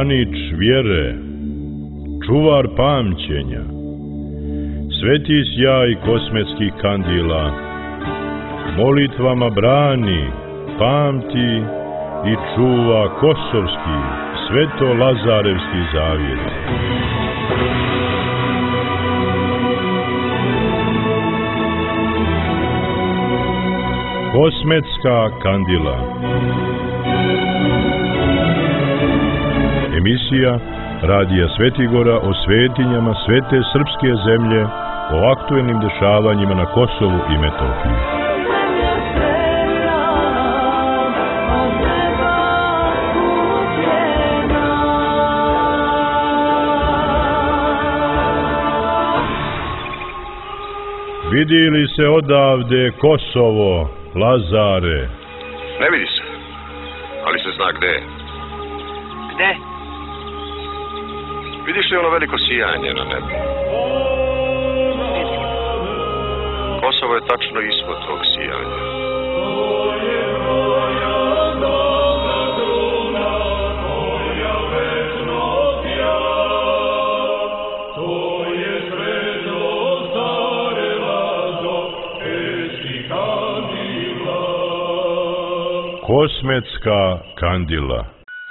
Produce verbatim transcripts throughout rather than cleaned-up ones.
branič vjere, čuvar pamćenja, sveti sjaj kosmetskih kandila, molitvama brani, pamti i čuva kosovski, sveto-lazarevski zavjet. Kosmetska kandila. Emisija Radija Svetigora o svetinjama svete srpske zemlje, o aktuelnim dešavanjima na Kosovu i Metohiji. Vidi li se odavde Kosovo, Lazare? Ne vidi se, ali se zna gde je. Gde? Vidiš li ono veliko sijanje na nebu? Kosovo je tačno ispod tog sijanja. Kosmetska kandila.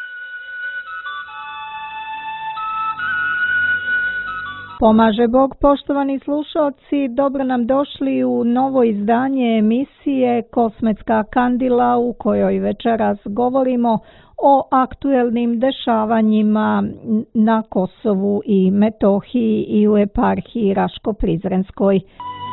Pomaže Bog, poštovani slušalci, dobro nam došli u novo izdanje emisije Kosmetska kandila, u kojoj večeras govorimo o aktuelnim dešavanjima na Kosovu i Metohiji i u eparhiji Raško-Prizrenskoj.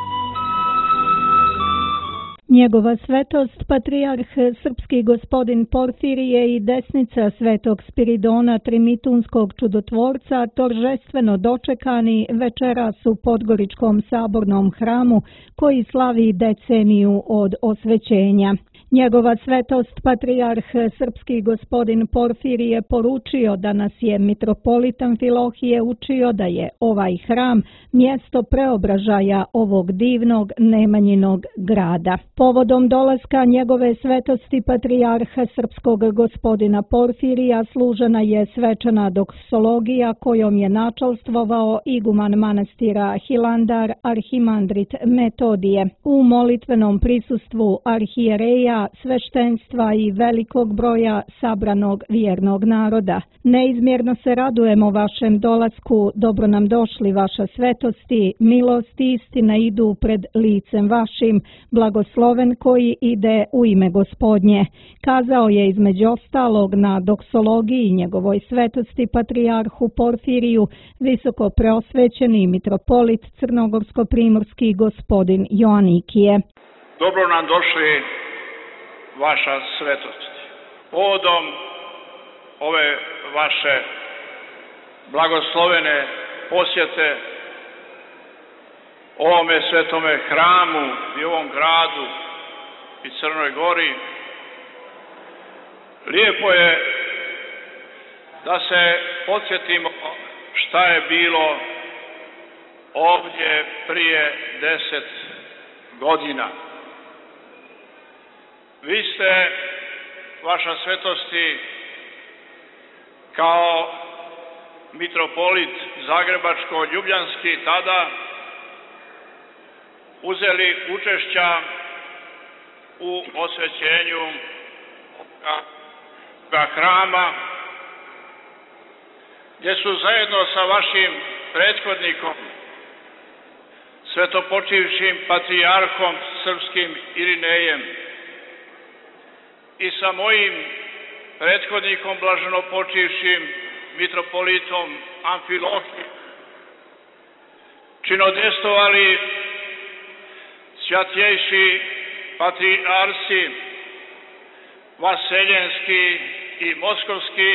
Njegova svetost, patrijarh srpski gospodin Porfirije i desnica svetog Spiridona Trimitunskog čudotvorca toržestveno dočekani večeras u Podgoričkom sabornom hramu koji slavi deceniju od osvećenja. Njegova svetost, patrijarh srpski gospodin Porfirije poručio da nas je mitropolit Amfilohije učio da je ovaj hram mjesto preobražaja ovog divnog Nemanjinog grada. Povodom dolaska njegove svetosti patrijarha srpskog gospodina Porfirija služena je svečana doksologija kojom je načalstvovao iguman manastira Hilandar arhimandrit Metodije u molitvenom prisustvu arhijereja, sveštenstva i velikog broja sabranog vjernog naroda. Neizmjerno se radujemo vašem dolasku, dobro nam došli vaša svetosti, milost i istina idu pred licem vašim, blagosloven koji ide u ime Gospodnje. Kazao je između ostalog na doksologiji njegovoj svetosti patrijarhu Porfiriju visoko preosvećeni mitropolit crnogorsko-primorski gospodin Joanikije. Dobro nam došli vaša svetost. Povodom ove vaše blagoslovene posjete ovome svetome hramu i ovom gradu i Crnoj Gori, lijepo je da se podsjetimo šta je bilo ovdje prije deset godina. Vi ste, vaša svetosti, kao mitropolit Zagrebačko-Ljubljanski tada uzeli učešća u osvećenju ovoga hrama, gdje su zajedno sa vašim prethodnikom, svetopočivšim patrijarhom srpskim Irinejem, i sa mojim prethodnikom blaženopočivšim mitropolitom Amfilohijom činodejstvovali svjatjejši patrijarsi Vaseljenski i Moskovski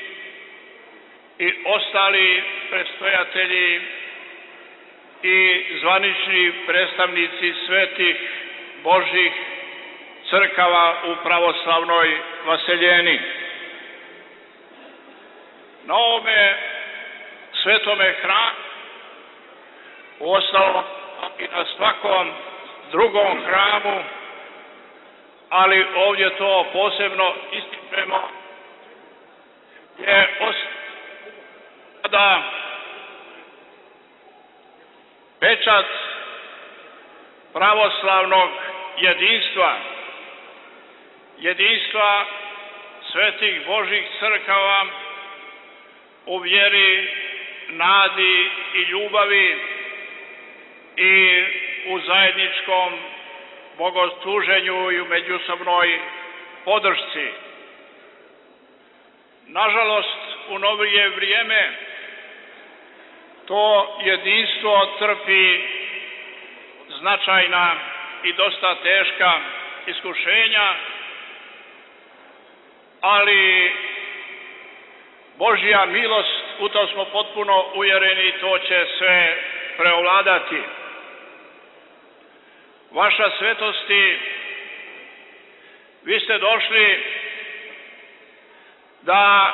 i ostali predstojatelji i zvanični predstavnici svetih Božih crkava u pravoslavnoj Vaseljeni. Na ovome svetome hramu, uostalom i na svakom drugom hramu, ali ovdje to posebno ističemo, je sada pečat pravoslavnog jedinstva, jedinstva svetih Božih crkava u vjeri, nadi i ljubavi i u zajedničkom bogosluženju i u međusobnoj podršci. Nažalost, u novije vrijeme to jedinstvo trpi značajna i dosta teška iskušenja, ali Božja milost, u to smo potpuno uvjereni, to će sve preovladati. Vaša svetosti, vi ste došli da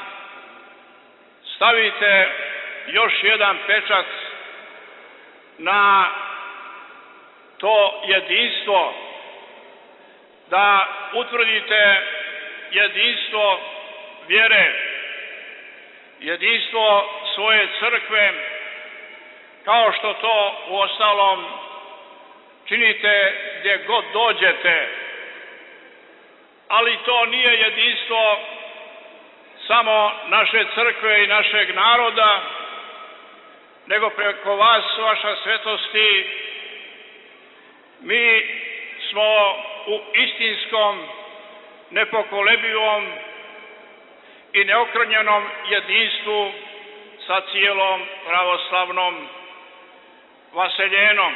stavite još jedan pečat na to jedinstvo, da utvrdite jedinstvo vjere, jedinstvo svoje crkve, kao što to uostalom činite gdje god dođete. Ali to nije jedinstvo samo naše crkve i našeg naroda, nego preko vas, vaša svetosti, mi smo u istinskom, nepokolebivom i neokrnjenom jedinstvu sa cijelom pravoslavnom vaseljenom.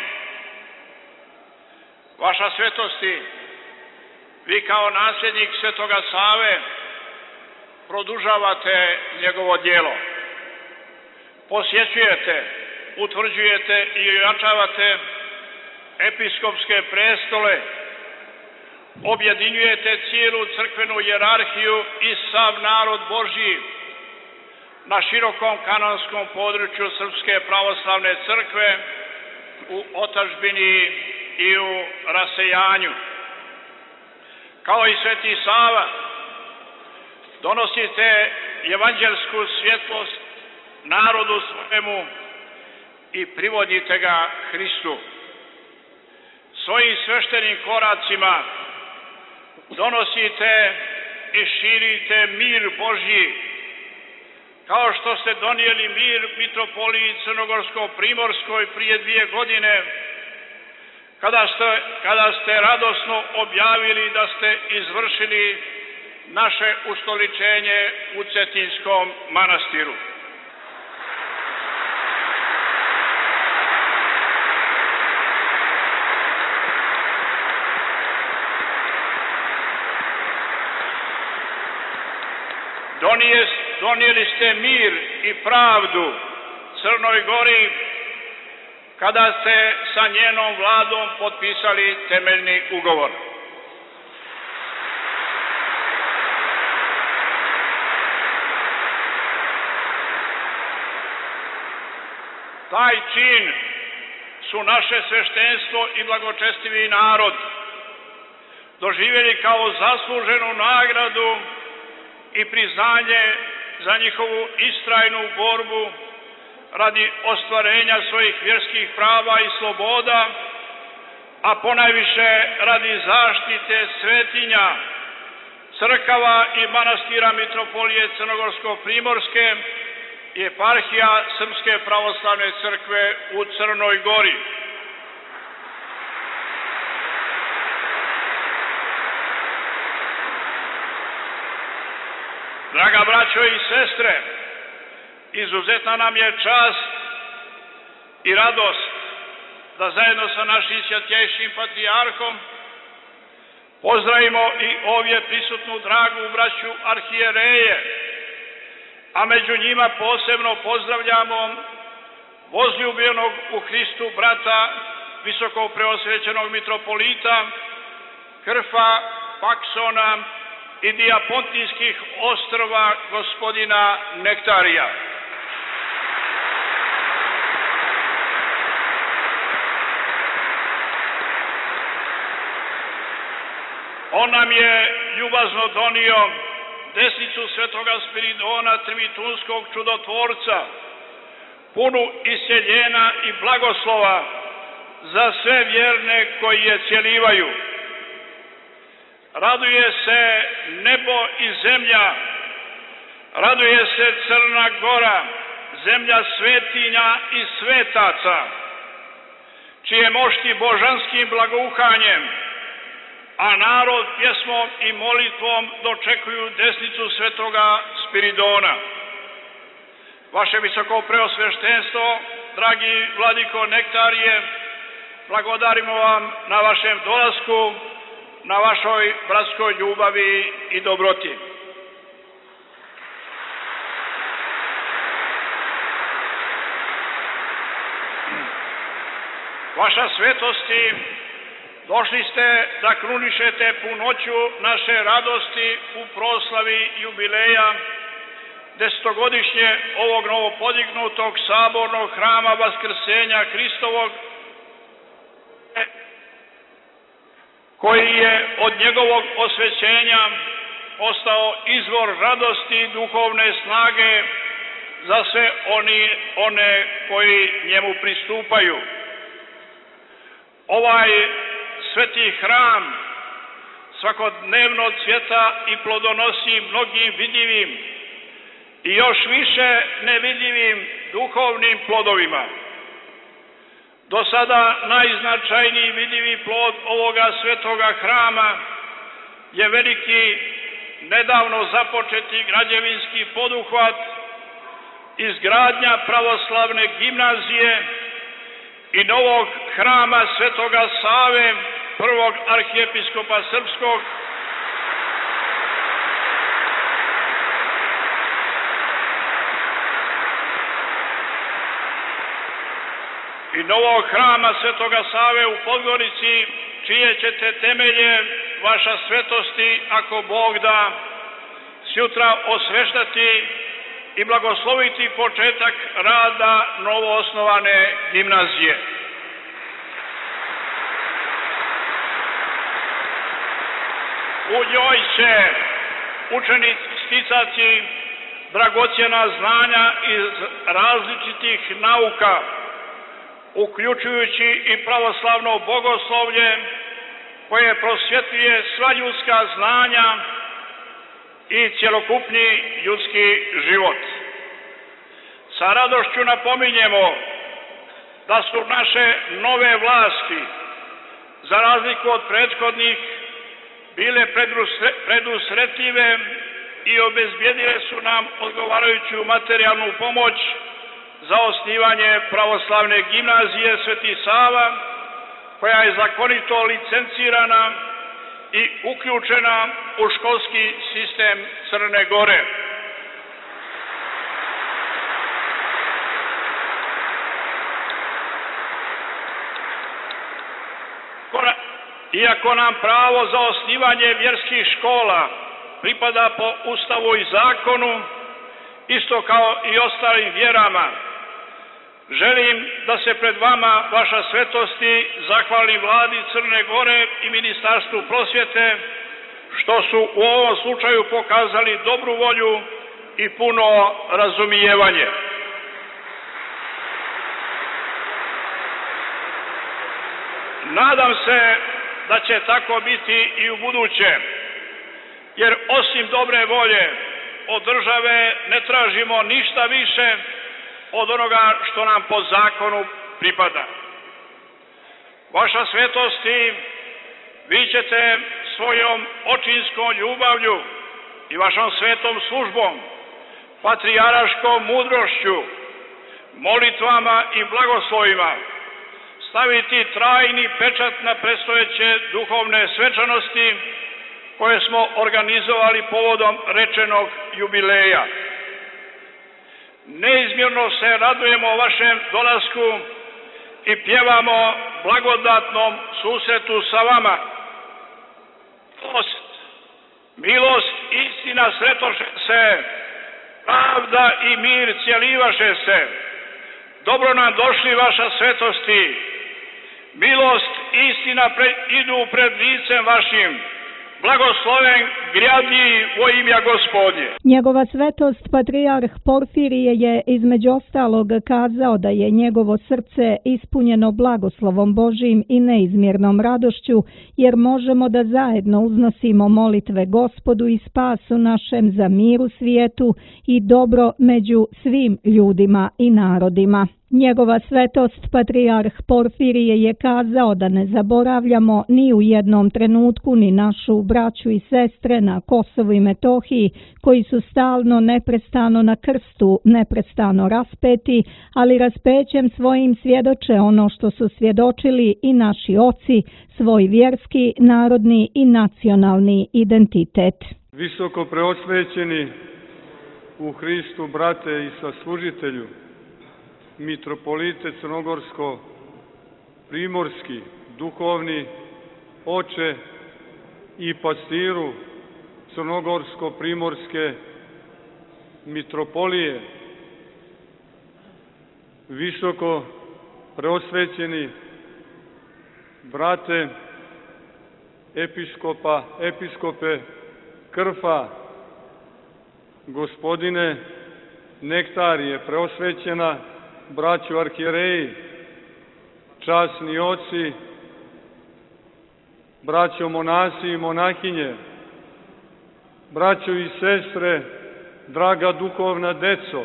Vaša svetosti, vi kao nasljednik Svetoga Save produžavate njegovo djelo. Posjećujete, utvrđujete i ojačavate episkopske prestole, objedinjujete cijelu crkvenu hijerarhiju i sav narod Božji na širokom kanonskom području Srpske pravoslavne crkve u otadžbini i u rasejanju. Kao i Sveti Sava, donosite evanđelsku svjetlost narodu svojemu i privodite ga Hristu. Svojim sveštenim koracima donosite i širite mir Božji, kao što ste donijeli mir mitropoliji Crnogorsko-Primorskoj prije dvije godine, kada ste, kada ste radosno objavili da ste izvršili naše ustoličenje u Cetinskom manastiru. Donijeli ste mir i pravdu Crnoj Gori kada ste sa njenom vladom potpisali temeljni ugovor. Taj čin su naše sveštenstvo i blagočestivi narod doživjeli kao zasluženu nagradu i priznanje za njihovu istrajnu borbu radi ostvarenja svojih vjerskih prava i sloboda, a ponajviše radi zaštite svetinja, crkava i manastira mitropolije Crnogorsko-Primorske i eparhija Srpske pravoslavne crkve u Crnoj Gori. Draga braćo i sestre, izuzetna nam je čast i radost da zajedno sa našim svjetljejšim patrijarhom pozdravimo i ovdje prisutnu dragu braću arhijereje, a među njima posebno pozdravljamo возljubljenog u Hristu brata visoko preosvećenog mitropolita Krfa Paksona i Dijapontijskih ostrva gospodina Nektarija. On nam je ljubazno donio desnicu svetoga Spiridona Trimitunskog čudotvorca, punu isjeljena i blagoslova za sve vjerne koji je cjelivaju. Raduje se nebo i zemlja, raduje se Crna Gora, zemlja svetinja i svetaca, čije mošti božanskim blagouhanjem, a narod pjesmom i molitvom dočekuju desnicu svetoga Spiridona. Vaše visoko preosveštenstvo, dragi vladiko Nektarije, blagodarimo vam na vašem dolasku, na vašoj bratskoj ljubavi i dobroti. Vaša svetosti, došli ste da krunišete punoću naše radosti u proslavi jubileja desetogodišnje ovog novopodignutog sabornog hrama Vaskrsenja Hristovog, koji je od njegovog osvećenja postao izvor radosti i duhovne snage za sve oni, one koji njemu pristupaju. Ovaj sveti hram svakodnevno cvjeta i plodonosi mnogim vidljivim i još više nevidljivim duhovnim plodovima. Do sada najznačajniji vidljivi plod ovoga svetoga hrama je veliki, nedavno započeti građevinski poduhvat, izgradnja pravoslavne gimnazije i novog hrama svetoga Save, prvog arhijepiskopa srpskog, i novog hrama svetoga Save u Podgorici, čije ćete temelje, vaša svetosti, ako Bog da, sutra osveštati i blagosloviti početak rada novoosnovane gimnazije. U njoj će učenici sticati dragocjena znanja iz različitih nauka, uključujući i pravoslavno bogoslovlje koje prosvjetljuje sva ljudska znanja i cjelokupni ljudski život. Sa radošću napominjemo da su naše nove vlasti, za razliku od prethodnih, bile predusretljive i obezbijedile su nam odgovarajuću materijalnu pomoć za osnivanje pravoslavne gimnazije Sveti Sava, koja je zakonito licencirana i uključena u školski sistem Crne Gore. Iako nam pravo za osnivanje vjerskih škola pripada po Ustavu i zakonu, isto kao i ostalim vjerama, želim da se pred vama, vaša svetosti, zahvalim Vladi Crne Gore i Ministarstvu prosvjete, što su u ovom slučaju pokazali dobru volju i puno razumijevanje. Nadam se da će tako biti i u buduće, jer osim dobre volje od države ne tražimo ništa više od onoga što nam po zakonu pripada. Vaša svetosti, vi ćete svojom očinskom ljubavlju i vašom svetom službom, patrijaraškom mudrošću, molitvama i blagoslovima staviti trajni pečat na predstojeće duhovne svečanosti koje smo organizovali povodom rečenog jubileja. Neizmjerno se radujemo vašem dolasku i pjevamo blagodatnom susretu sa vama. Milost, milost, istina sretoše se, pravda i mir cjelivaše se. Dobro nam došli, vaša svetosti. Milost, istina pre, idu pred licem vašim blagosloven gradi vo imja Gospodnje. Njegova svetost patrijarh Porfirije je između ostalog kazao da je njegovo srce ispunjeno blagoslovom Božijim i neizmjernom radošću, jer možemo da zajedno uznosimo molitve Gospodu i spasu našem za mir u svijetu i dobro među svim ljudima i narodima. Njegova svetost patrijarh Porfirije je kazao da ne zaboravljamo ni u jednom trenutku ni našu braću i sestre na Kosovu i Metohiji koji su stalno neprestano na krstu, neprestano raspeti, ali raspećem svojim svjedoče ono što su svjedočili i naši oci, svoj vjerski, narodni i nacionalni identitet. Visoko preosvećeni u Hristu brate i saslužitelju, mitropolite Crnogorsko-primorski, duhovni oče i pastiru Crnogorsko-primorske mitropolije, visoko preosvećeni brate episkopa, episkope Krfa, gospodine Nektarije, preosvećena braću arhijereji, časni oci, braćo monasi i monahinje, braćo i sestre, draga duhovna deco,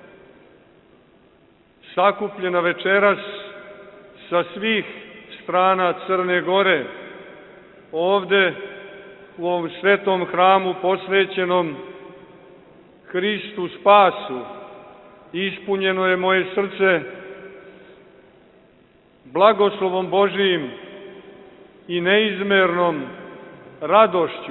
sakupljena večeras sa svih strana Crne Gore, ovde u ovom svetom hramu posvećenom Hristu spasu, ispunjeno je moje srce blagoslovom Božijim i neizmernom radošću,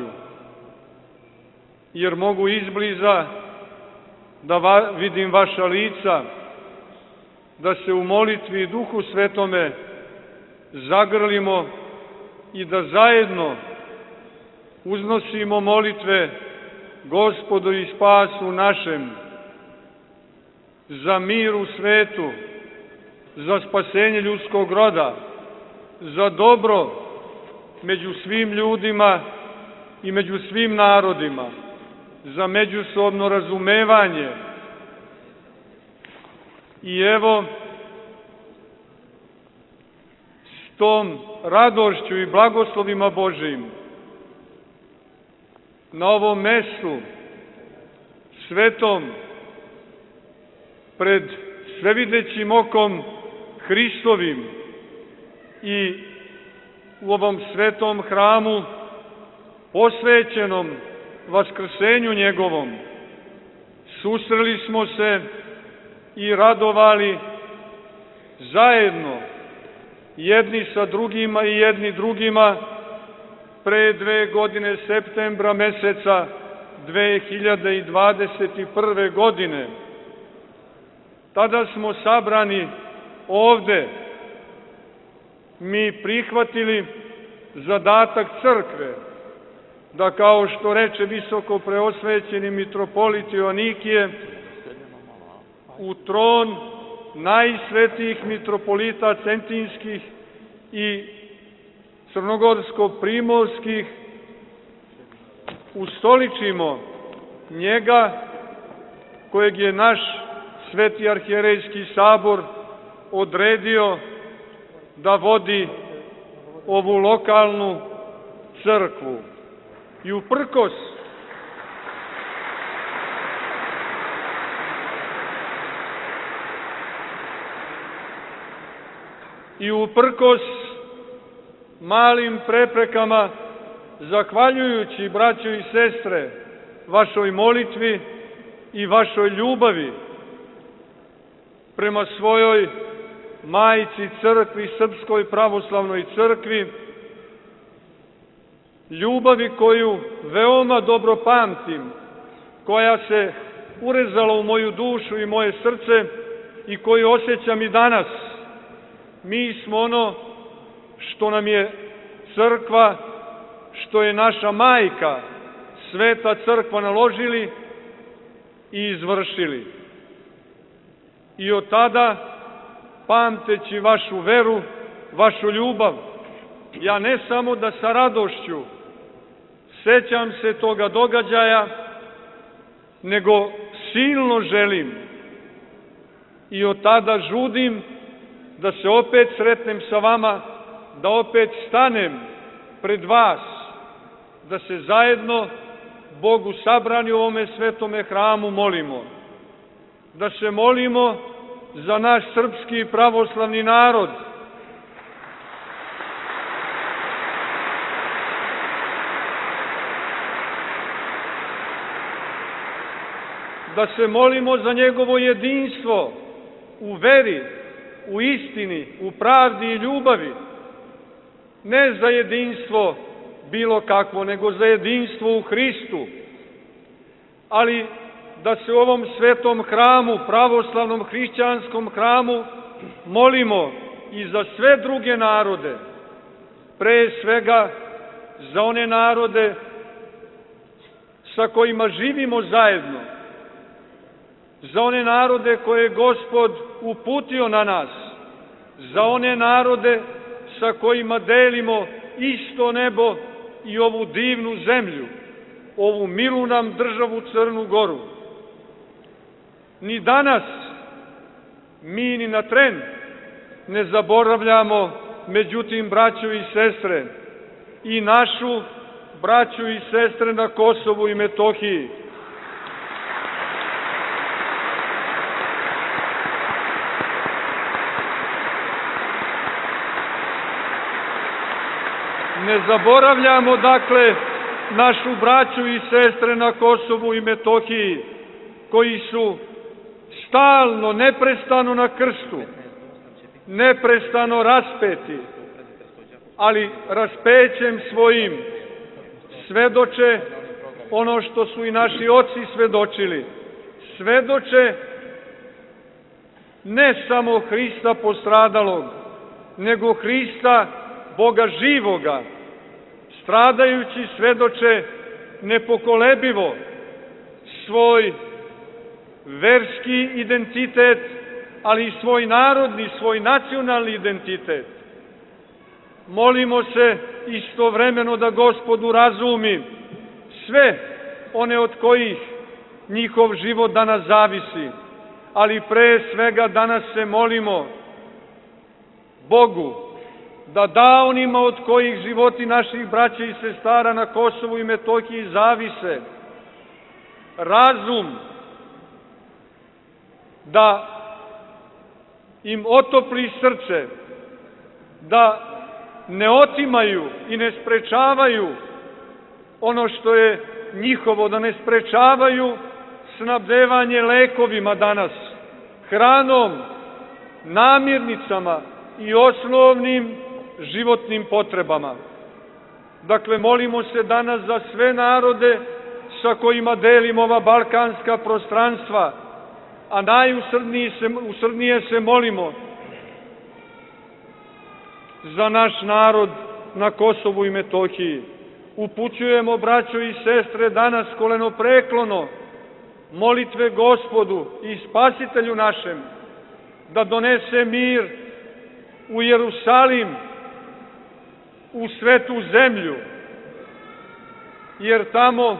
jer mogu izbliza da va, vidim vaša lica, da se u molitvi i Duhu Svetome zagrlimo i da zajedno uznosimo molitve Gospodu i spasu našem, za mir u svetu, za spasenje ljudskog roda, za dobro među svim ljudima i među svim narodima, za međusobno razumevanje. I evo, s tom radošću i blagoslovima Božijim, na ovom mestu svetom, pred svevidećim okom Hristovim i u ovom svetom hramu posvećenom vaskrsenju njegovom, susreli smo se i radovali zajedno jedni sa drugima i jedni drugima pre dve godine septembra meseca dve hiljade dvadeset prve. godine. Tada smo sabrani ovde, mi prihvatili zadatak crkve, da kao što reče visoko preosvećeni mitropolit Joanikije, u tron najsvetijih mitropolita Cetinskih i Crnogorsko-primorskih ustoličimo njega kojeg je naš Sveti arhijerejski sabor odredio da vodi ovu lokalnu crkvu. I uprkos i uprkos malim preprekama, zahvaljujući, braćo i sestre, vašoj molitvi i vašoj ljubavi prema svojoj majci crkvi, Srpskoj pravoslavnoj crkvi, ljubavi koju veoma dobro pamtim, koja se urezala u moju dušu i moje srce i koju osjećam i danas. Mi smo ono što nam je crkva, što je naša majka, Sveta crkva, naložili i izvršili. I od tada, pamteći vašu veru, vašu ljubav, ja ne samo da sa radošću sećam se toga događaja, nego silno želim i od tada žudim da se opet sretnem sa vama, da opet stanem pred vas, da se zajedno Bogu sabrani u ovome svetome hramu molimo, da se molimo za naš srpski pravoslavni narod, da se molimo za njegovo jedinstvo u veri, u istini, u pravdi i ljubavi, ne za jedinstvo bilo kakvo, nego za jedinstvo u Hristu, ali da se u ovom svetom hramu, pravoslavnom hrišćanskom hramu, molimo i za sve druge narode, pre svega za one narode sa kojima živimo zajedno, za one narode koje je Gospod uputio na nas, za one narode sa kojima delimo isto nebo i ovu divnu zemlju, ovu milu nam državu Crnu Goru. Ni danas, mi ni na tren ne zaboravljamo, međutim, braćo i sestre, i našu braću i sestre na Kosovu i Metohiji. Ne zaboravljamo, dakle, našu braću i sestre na Kosovu i Metohiji, koji su stalno, neprestano na krstu, neprestano raspeti, ali raspećem svojim svedoče ono što su i naši oci svedočili. Svedoče ne samo Hrista postradalog, nego Hrista Boga živoga. Stradajući svedoče nepokolebivo svoj verski identitet, ali i svoj narodni, svoj nacionalni identitet. Molimo se istovremeno da Gospod urazumi sve one od kojih njihov život danas zavisi, ali pre svega danas se molimo Bogu da da onima od kojih životi naših braća i sestara na Kosovu i Metohiji zavise razum, da im otopli srce, da ne otimaju i ne sprečavaju ono što je njihovo, da ne sprečavaju snabdevanje lekovima danas, hranom, namirnicama i osnovnim životnim potrebama. Dakle, molimo se danas za sve narode sa kojima delimo ova balkanska prostranstva, a najusrdnije se, usrdnije se molimo za naš narod na Kosovu i Metohiji. Upućujemo, braćo i sestre, danas kolenopreklono molitve Gospodu i Spasitelju našem da donese mir u Jerusalim, u svetu zemlju, jer tamo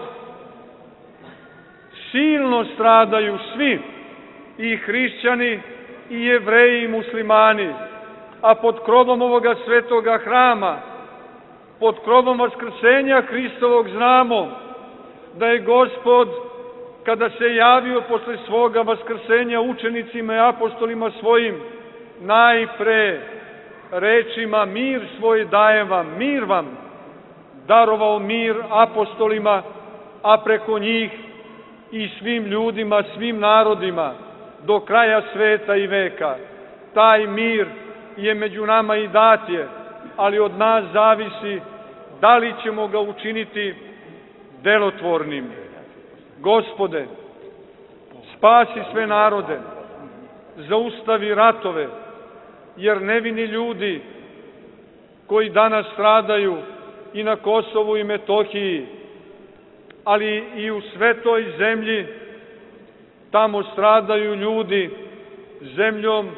silno stradaju svi, i hrišćani, i jevreji, i muslimani, a pod krovom ovoga svetoga hrama, pod krovom vaskrsenja Hristovog znamo da je Gospod, kada se javio posle svoga vaskrsenja učenicima i apostolima svojim, najpre rečima mir svoj dajem vam, mir vam, darovao mir apostolima, a preko njih i svim ljudima, svim narodima, do kraja sveta i veka. Taj mir je među nama i dat je, ali od nas zavisi da li ćemo ga učiniti delotvornim. Gospode, spasi sve narode, zaustavi ratove, jer nevini ljudi koji danas stradaju i na Kosovu i Metohiji, ali i u svetoj zemlji, tamo stradaju ljudi zemljom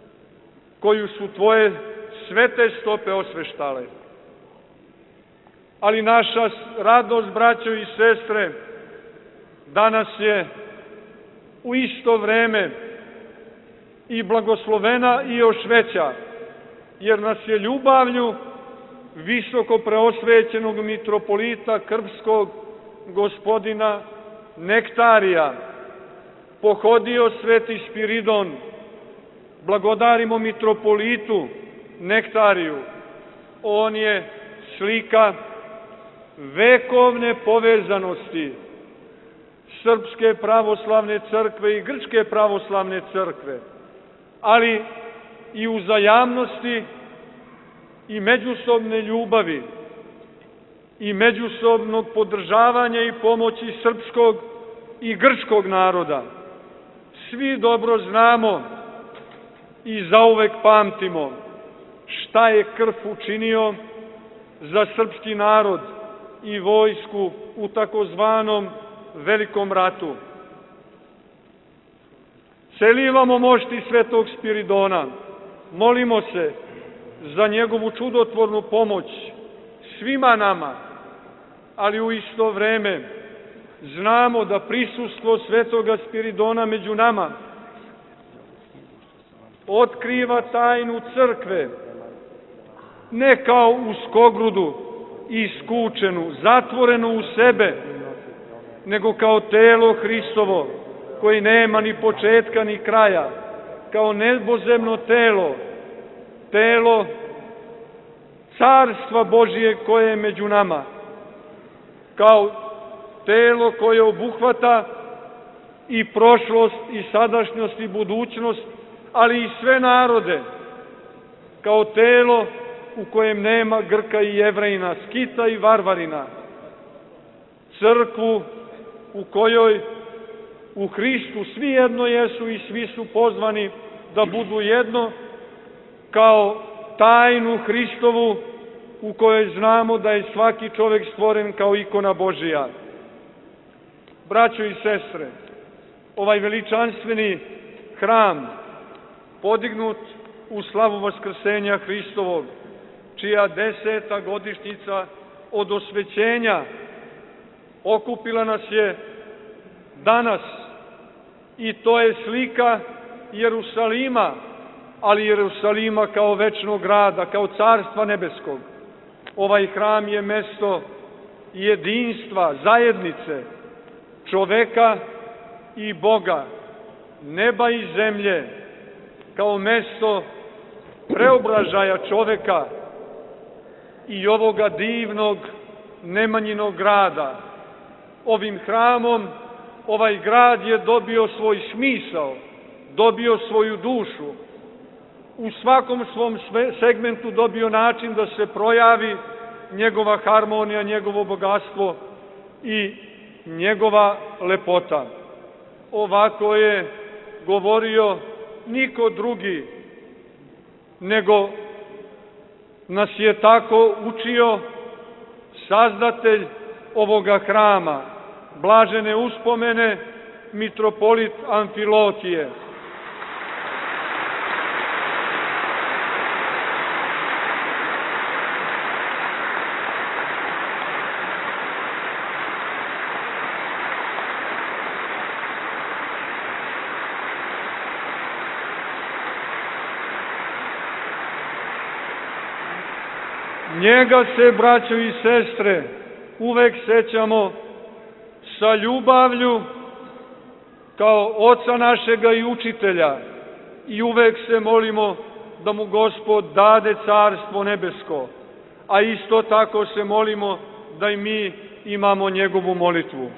koju su tvoje svete stope osveštale. Ali naša radost, braćo i sestre, danas je u isto vreme i blagoslovena i još veća, jer nas je ljubavlju visoko preosvećenog mitropolita Krpskog gospodina Nektarija pohodio Sveti Spiridon. Blagodarimo mitropolitu Nektariju. On je slika vekovne povezanosti Srpske pravoslavne crkve i Grčke pravoslavne crkve, ali i uzajamnosti i međusobne ljubavi i međusobnog podržavanja i pomoći srpskog i grčkog naroda. Svi dobro znamo i zauvek pamtimo šta je Krf učinio za srpski narod i vojsku u takozvanom Velikom ratu. Celivamo mošti Svetog Spiridona, molimo se za njegovu čudotvornu pomoć svima nama, ali u isto vreme znamo da prisustvo Svetoga Spiridona među nama otkriva tajnu crkve, ne kao uskogrudu i skučenu, zatvorenu u sebe, nego kao telo Hristovo, koji nema ni početka ni kraja, kao nebozemno telo, telo Carstva Božije koje je među nama, kao telo koje obuhvata i prošlost i sadašnjost i budućnost, ali i sve narode, kao telo u kojem nema Grka i Jevrejina, Skita i Varvarina, crkvu u kojoj u Hristu svi jedno jesu i svi su pozvani da budu jedno, kao tajnu Hristovu u kojoj znamo da je svaki čovek stvoren kao ikona Božija. Braćo i sestre, ovaj veličanstveni hram podignut u slavu Vaskrsenja Hristovog, čija deseta godišnjica od osvećenja okupila nas je danas, i to je slika Jerusalima, ali Jerusalima kao večnog grada, kao Carstva nebeskog. Ovaj hram je mesto jedinstva, zajednice, čoveka i Boga, neba i zemlje, kao mesto preobražaja čoveka i ovoga divnog Nemanjinog grada. Ovim hramom ovaj grad je dobio svoj smisao, dobio svoju dušu, u svakom svom segmentu dobio način da se projavi njegova harmonija, njegovo bogatstvo i njegova lepota. Ovako je govorio niko drugi, nego nas je tako učio sazdatelj ovoga hrama, blažene uspomene mitropolit Amfilotije. Njega se, braćo i sestre, uvek sećamo sa ljubavlju kao oca našega i učitelja i uvek se molimo da mu Gospod dade carstvo nebesko, a isto tako se molimo da i mi imamo njegovu molitvu.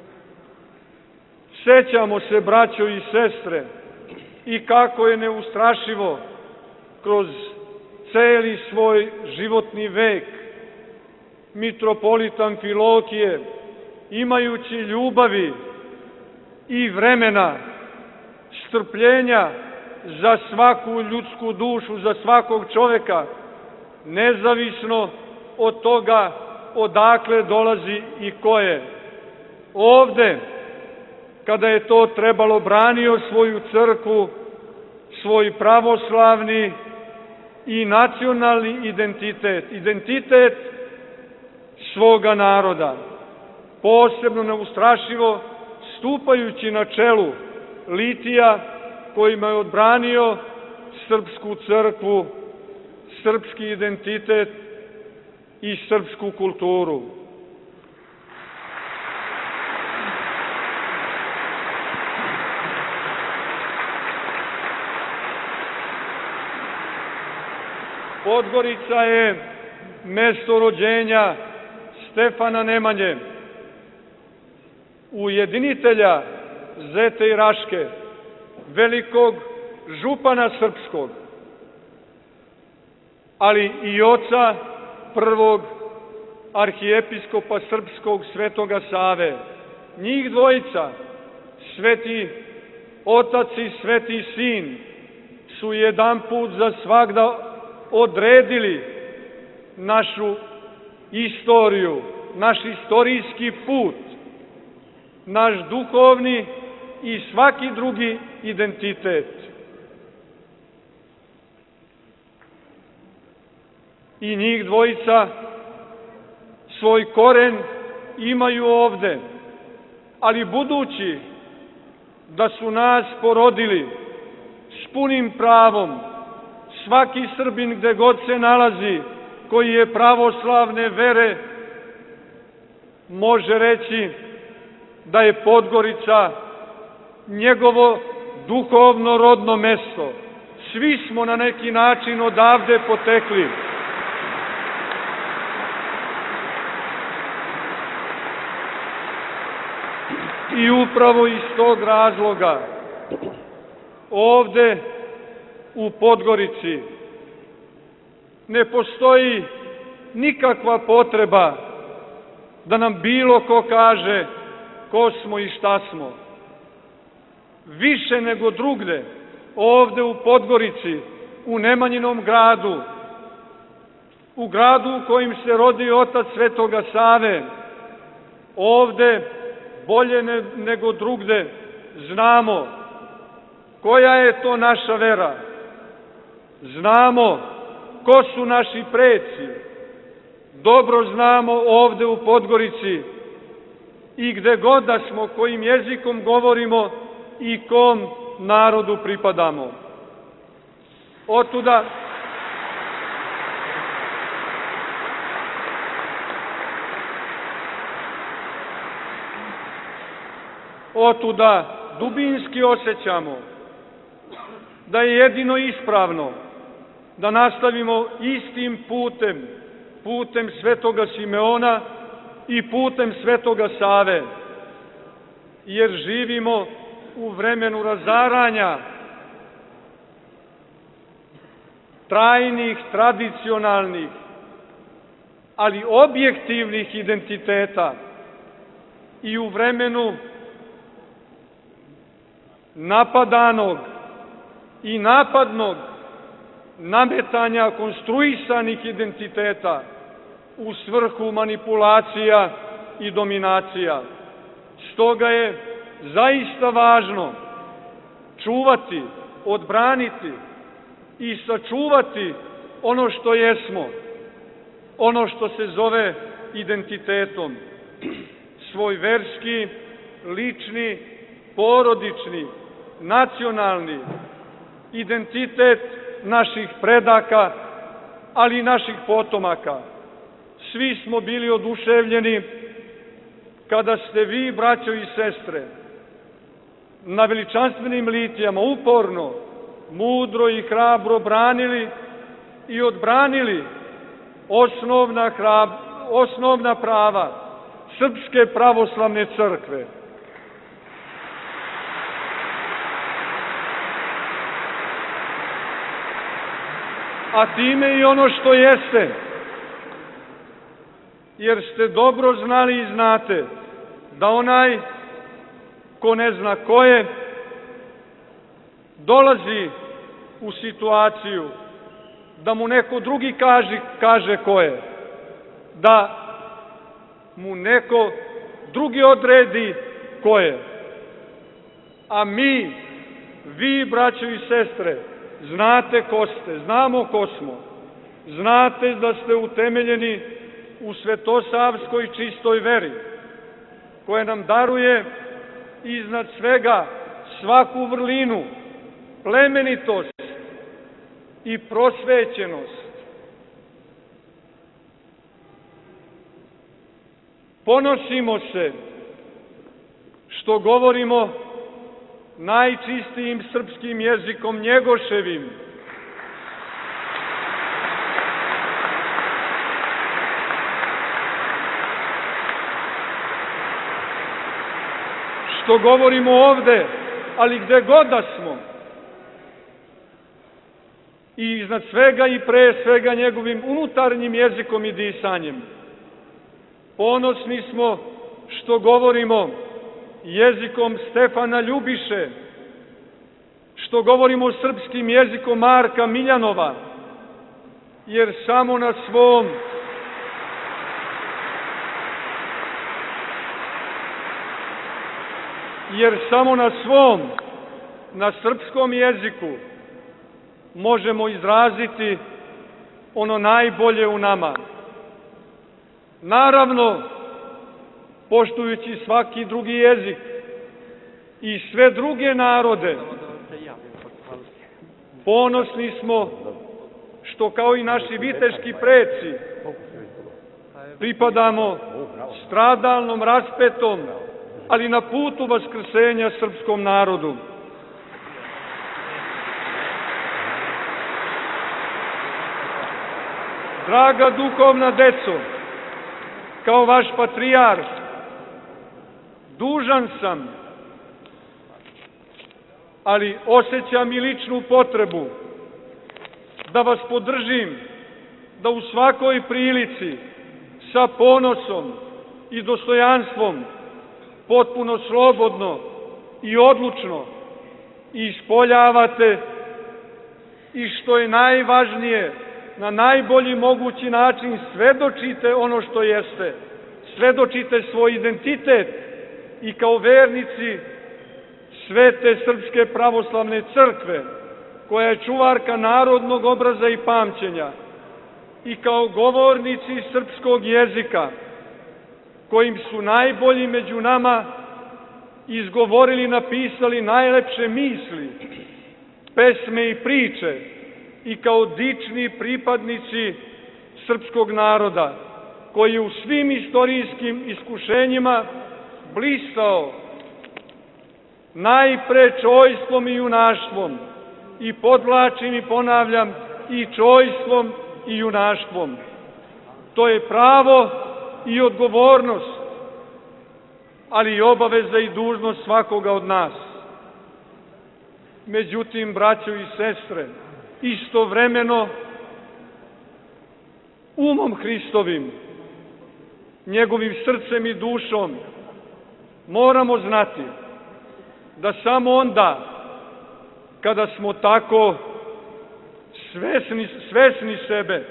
Sećamo se, braćo i sestre, i kako je neustrašivo kroz celi svoj životni vek mitropolit Amfilotije, imajući ljubavi i vremena, strpljenja za svaku ljudsku dušu, za svakog čoveka, nezavisno od toga odakle dolazi i ko je. Ovde, kada je to trebalo, branio svoju crkvu, svoj pravoslavni i nacionalni identitet, identitet svoga naroda, posebno neustrašivo stupajući na čelu litija kojima je odbranio srpsku crkvu, srpski identitet i srpsku kulturu. Podgorica je mesto rođenja Stefana Nemanje, ujedinitelja Zete i Raške, velikog župana srpskog, ali i oca prvog arhijepiskopa srpskog Svetoga Save. Njih dvojica, Sveti Otac i Sveti Sin, su jedan put za svagda odredili našu istoriju, naš istorijski put, naš duhovni i svaki drugi identitet. I njih dvojica svoj koren imaju ovde, ali budući da su nas porodili s punim pravom, svaki Srbin gde god se nalazi koji je pravoslavne vere može reći da je Podgorica njegovo duhovno rodno mesto. Svi smo na neki način odavde potekli. I upravo iz tog razloga ovde u Podgorici ne postoji nikakva potreba da nam bilo ko kaže ko smo i šta smo. Više nego drugde, ovde u Podgorici, u Nemanjinom gradu, u gradu u kojim se rodi otac Svetoga Save, ovde bolje ne, nego drugde znamo koja je to naša vera. Znamo ko su naši preci. Dobro znamo ovde u Podgorici i gde god da smo, kojim jezikom govorimo i kom narodu pripadamo. Otuda Otuda dubinski osjećamo da je jedino ispravno da nastavimo istim putem, putem Svetoga Simeona i putem Svetoga Save, jer živimo u vremenu razaranja trajnih, tradicionalnih, ali objektivnih identiteta i u vremenu napadanog i napadnog nametanja konstruisanih identiteta u svrhu manipulacija i dominacija. Stoga je zaista važno čuvati, odbraniti i sačuvati ono što jesmo, ono što se zove identitetom, svoj verski, lični, porodični, nacionalni identitet naših predaka, ali i naših potomaka. Svi smo bili oduševljeni kada ste vi, braćo i sestre, na veličanstvenim litijama uporno, mudro i hrabro branili i odbranili osnovna, hrab, osnovna prava Srpske pravoslavne crkve. A time i ono što jeste, jer ste dobro znali i znate da onaj ko ne zna ko je, dolazi u situaciju da mu neko drugi kaže, kaže ko je, da mu neko drugi odredi ko je. A mi, vi, braćo i sestre, znate ko ste, znamo ko smo, znate da ste utemeljeni u svetosavskoj čistoj veri, koja nam daruje iznad svega svaku vrlinu, plemenitost i prosvećenost. Ponosimo se što govorimo najčistijim srpskim jezikom Njegoševim, što govorimo ovde, ali gde god da smo, i iznad svega i pre svega njegovim unutarnjim jezikom i disanjem. Ponosni smo što govorimo jezikom Stefana Ljubiše, što govorimo srpskim jezikom Marka Miljanova, jer samo na svom jer samo na svom, na srpskom jeziku možemo izraziti ono najbolje u nama. Naravno, poštujući svaki drugi jezik i sve druge narode, ponosni smo što kao i naši viteški preci pripadamo stradalnom, raspetom, ali na putu vaskrsenja srpskom narodu. Draga duhovna deco, kao vaš patrijarh, dužan sam, ali osjećam i ličnu potrebu da vas podržim, da u svakoj prilici sa ponosom i dostojanstvom potpuno slobodno i odlučno ispoljavate i što je najvažnije, na najbolji mogući način svedočite ono što jeste, svedočite svoj identitet i kao vernici Svete Srpske pravoslavne crkve, koja je čuvarka narodnog obraza i pamćenja, i kao govornici srpskog jezika, kojim su najbolji među nama izgovorili, napisali najlepše misli, pesme i priče, i kao dični pripadnici srpskog naroda, koji je u svim istorijskim iskušenjima blistao najpre čojstvom i junaštvom, i podvlačim i ponavljam, i čojstvom i junaštvom. To je pravo i odgovornost, ali i obaveza i dužnost svakoga od nas. Međutim, braćo i sestre, istovremeno umom Hristovim, njegovim srcem i dušom, moramo znati da samo onda kada smo tako svesni, svesni sebe,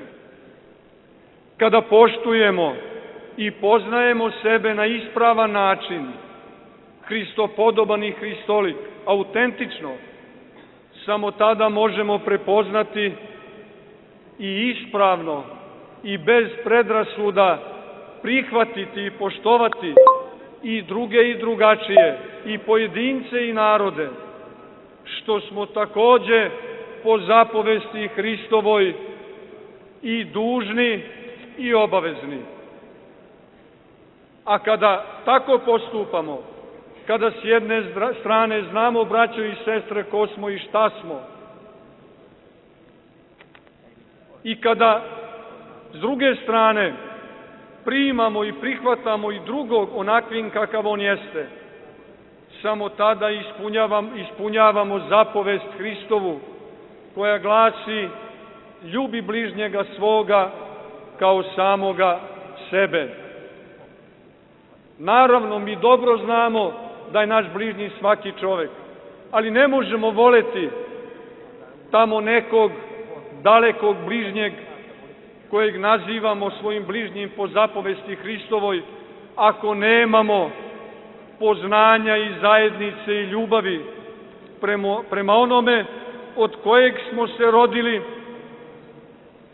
kada poštujemo i poznajemo sebe na ispravan način, hristopodoban i hristolik, autentično, samo tada možemo prepoznati i ispravno i bez predrasuda prihvatiti i poštovati i druge i drugačije, i pojedince i narode, što smo takođe po zapovesti Hristovoj i dužni i obavezni. A kada tako postupamo, kada s jedne strane znamo, braćo i sestre, ko smo i šta smo, i kada s druge strane primamo i prihvatamo i drugog onakvim kakav on jeste, samo tada ispunjavam, ispunjavamo zapovest Hristovu, koja glasi: ljubi bližnjega svoga kao samoga sebe. Naravno, mi dobro znamo da je naš bližnji svaki čovek, ali ne možemo voleti tamo nekog dalekog bližnjeg kojeg nazivamo svojim bližnjim po zapovesti Hristovoj, ako nemamo poznanja i zajednice i ljubavi prema, prema onome od kojeg smo se rodili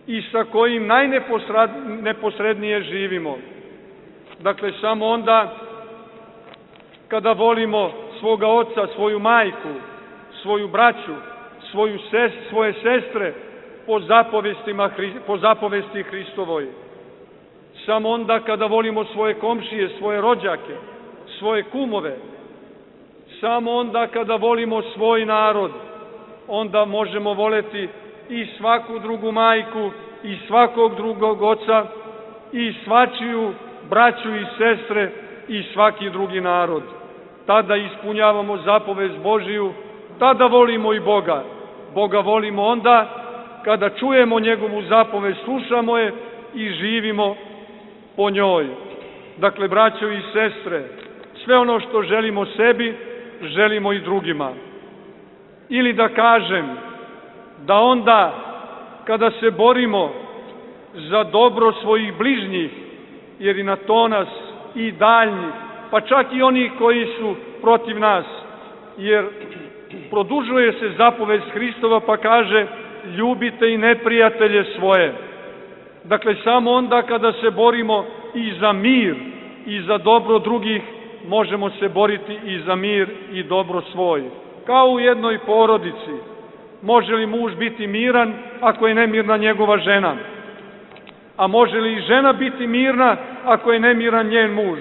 i sa kojim najneposrednije živimo. Dakle, samo onda kada volimo svoga oca, svoju majku, svoju braću, svoju sest, svoje sestre po zapovestima, po zapovesti Hristovoj. Samo onda kada volimo svoje komšije, svoje rođake, svoje kumove, samo onda kada volimo svoj narod, onda možemo voleti i svaku drugu majku, i svakog drugog oca, i svačiju braću i sestre, i svaki drugi narod. Tada ispunjavamo zapovest Božiju, tada volimo i Boga. Boga volimo onda kada čujemo njegovu zapovest, slušamo je i živimo po njoj. Dakle, braćo i sestre, sve ono što želimo sebi, želimo i drugima. Ili da kažem, da onda kada se borimo za dobro svojih bližnjih, jer i na to nas i daljnjih, pa čak i oni koji su protiv nas, jer produžuje se zapovest Hristova pa kaže ljubite i neprijatelje svoje. Dakle, samo onda kada se borimo i za mir i za dobro drugih, možemo se boriti i za mir i dobro svoj. Kao u jednoj porodici. Može li muž biti miran ako je nemirna njegova žena? A može li i žena biti mirna ako je nemiran njen muž?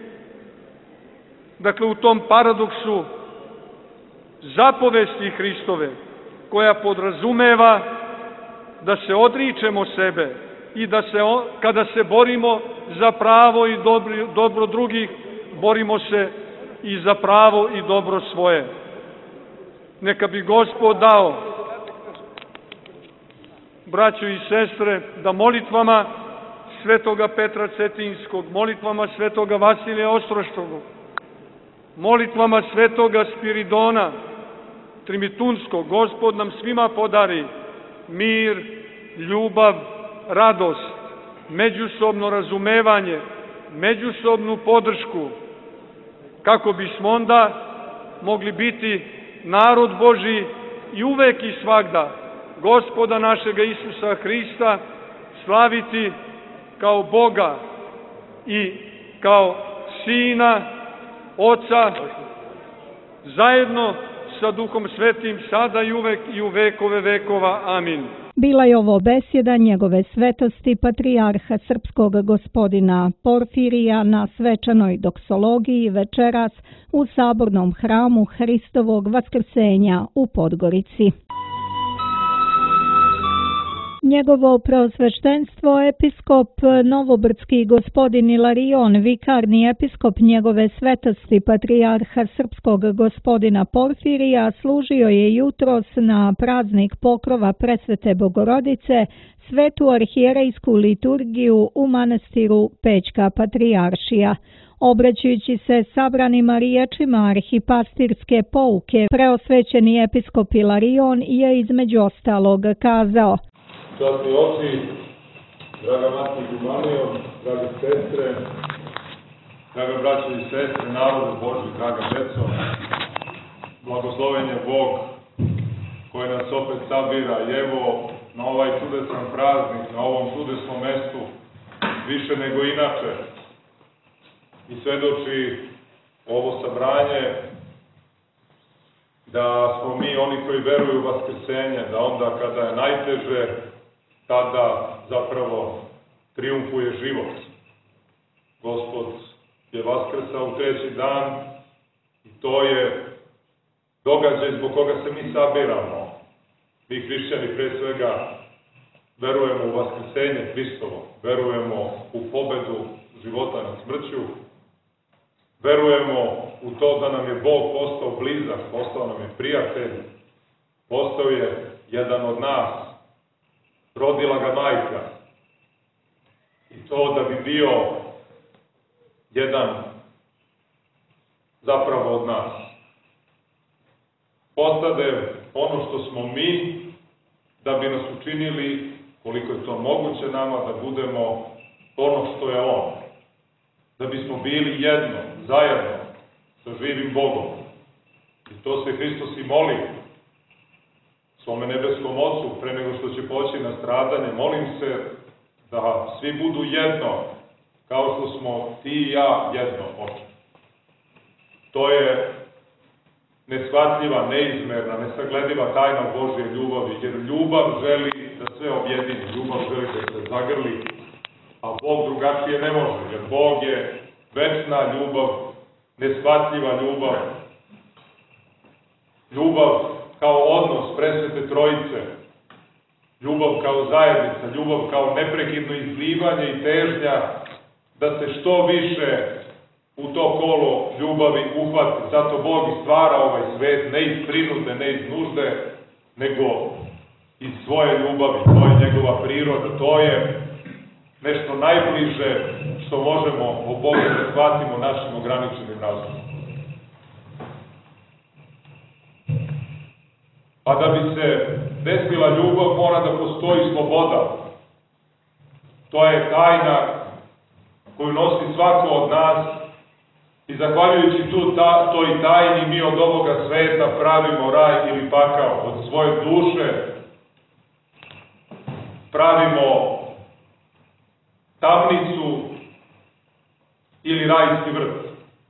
Dakle, u tom paradoksu zapovesti Hristove, koja podrazumeva da se odričemo sebe i da se, kada se borimo za pravo i dobro, dobro drugih, borimo se i za pravo i dobro svoje. Neka bi Gospod dao, braćo i sestre, da molitvama svetoga Petra Cetinskog, molitvama svetoga Vasilija Ostroškog, molitvama svetoga Spiridona Trimitunskog, Gospod nam svima podari mir, ljubav, radost, međusobno razumevanje, međusobnu podršku, kako bismo onda mogli biti narod Božji i uvek i svagda Gospoda našega Isusa Hrista slaviti kao Boga i kao Sina, Oca, zajedno sa Duhom Svetim, sada i uvek i u vekove vekova. Amin. Bila je ovo besjeda njegove svetosti patrijarha srpskog gospodina Porfirija na svečanoj doksologiji večeras u sabornom hramu Hristovog Vaskrsenja u Podgorici. Njegovo preosveštenstvo episkop novobrdski gospodin Ilarion, vikarni episkop njegove svetosti patrijarha srpskog gospodina Porfirija, služio je jutros na praznik pokrova Presvete Bogorodice svetu arhijerejsku liturgiju u manastiru Pećka Patrijaršija. Obraćajući se sabranima riječima arhipastirske pouke, preosvećeni episkop Ilarion je između ostalog kazao: Časni oci, draga mati Gumanijo, drage sestre, draga braće i sestre, narodu Božji, draga deco, blagosloven je Bog koji nas opet sabira i evo na ovaj čudesan praznik, na ovom čudesnom mestu, više nego inače, i svedoči ovo sabranje da smo mi oni koji veruju u vaskrsenje, da onda kada je najteže, tada zapravo triumfuje život. Gospod je vaskrsao u treći dan i to je događaj zbog koga se mi sabiramo. Mi hrišćani pre svega verujemo u vaskrsenje Hristovo, verujemo u pobedu života nad smrću, verujemo u to da nam je Bog postao blizak, postao nam je prijatelj, postao je jedan od nas, rodila ga majka. I to da bi bio jedan zapravo od nas. Postade ono što smo mi, da bi nas učinili, koliko je to moguće nama, da budemo ono što je on. Da bismo bili jedno, zajedno, sa živim Bogom. I to se Hristos i moli svome nebeskom Ocu, pre nego što će poći na stradanje, molim se da svi budu jedno, kao što smo ti i ja jedno, Oče. To je neshvatljiva, neizmerna, nesaglediva tajna Božje ljubavi, jer ljubav želi da sve objedini, ljubav želi da se zagrli, a Bog drugačije ne može, jer Bog je večna ljubav, neshvatljiva ljubav, ljubav kao odnos presvete Trojice, ljubav kao zajednica, ljubav kao neprekidno izlivanje i težnja da se što više u to kolo ljubavi uhvati. Zato Bog i stvara ovaj svet, ne iz prinude, ne iz nužde, nego iz svoje ljubavi. To je njegova priroda, to je nešto najbliže što možemo o Bogu da shvatimo našim ograničenim razumom. A da bi se desila ljubav, mora da postoji sloboda. To je tajna koju nosi svako od nas i zahvaljujući tu ta, toj tajni mi od ovoga sveta pravimo raj ili pakao. Od svoje duše pravimo tamnicu ili rajski vrt.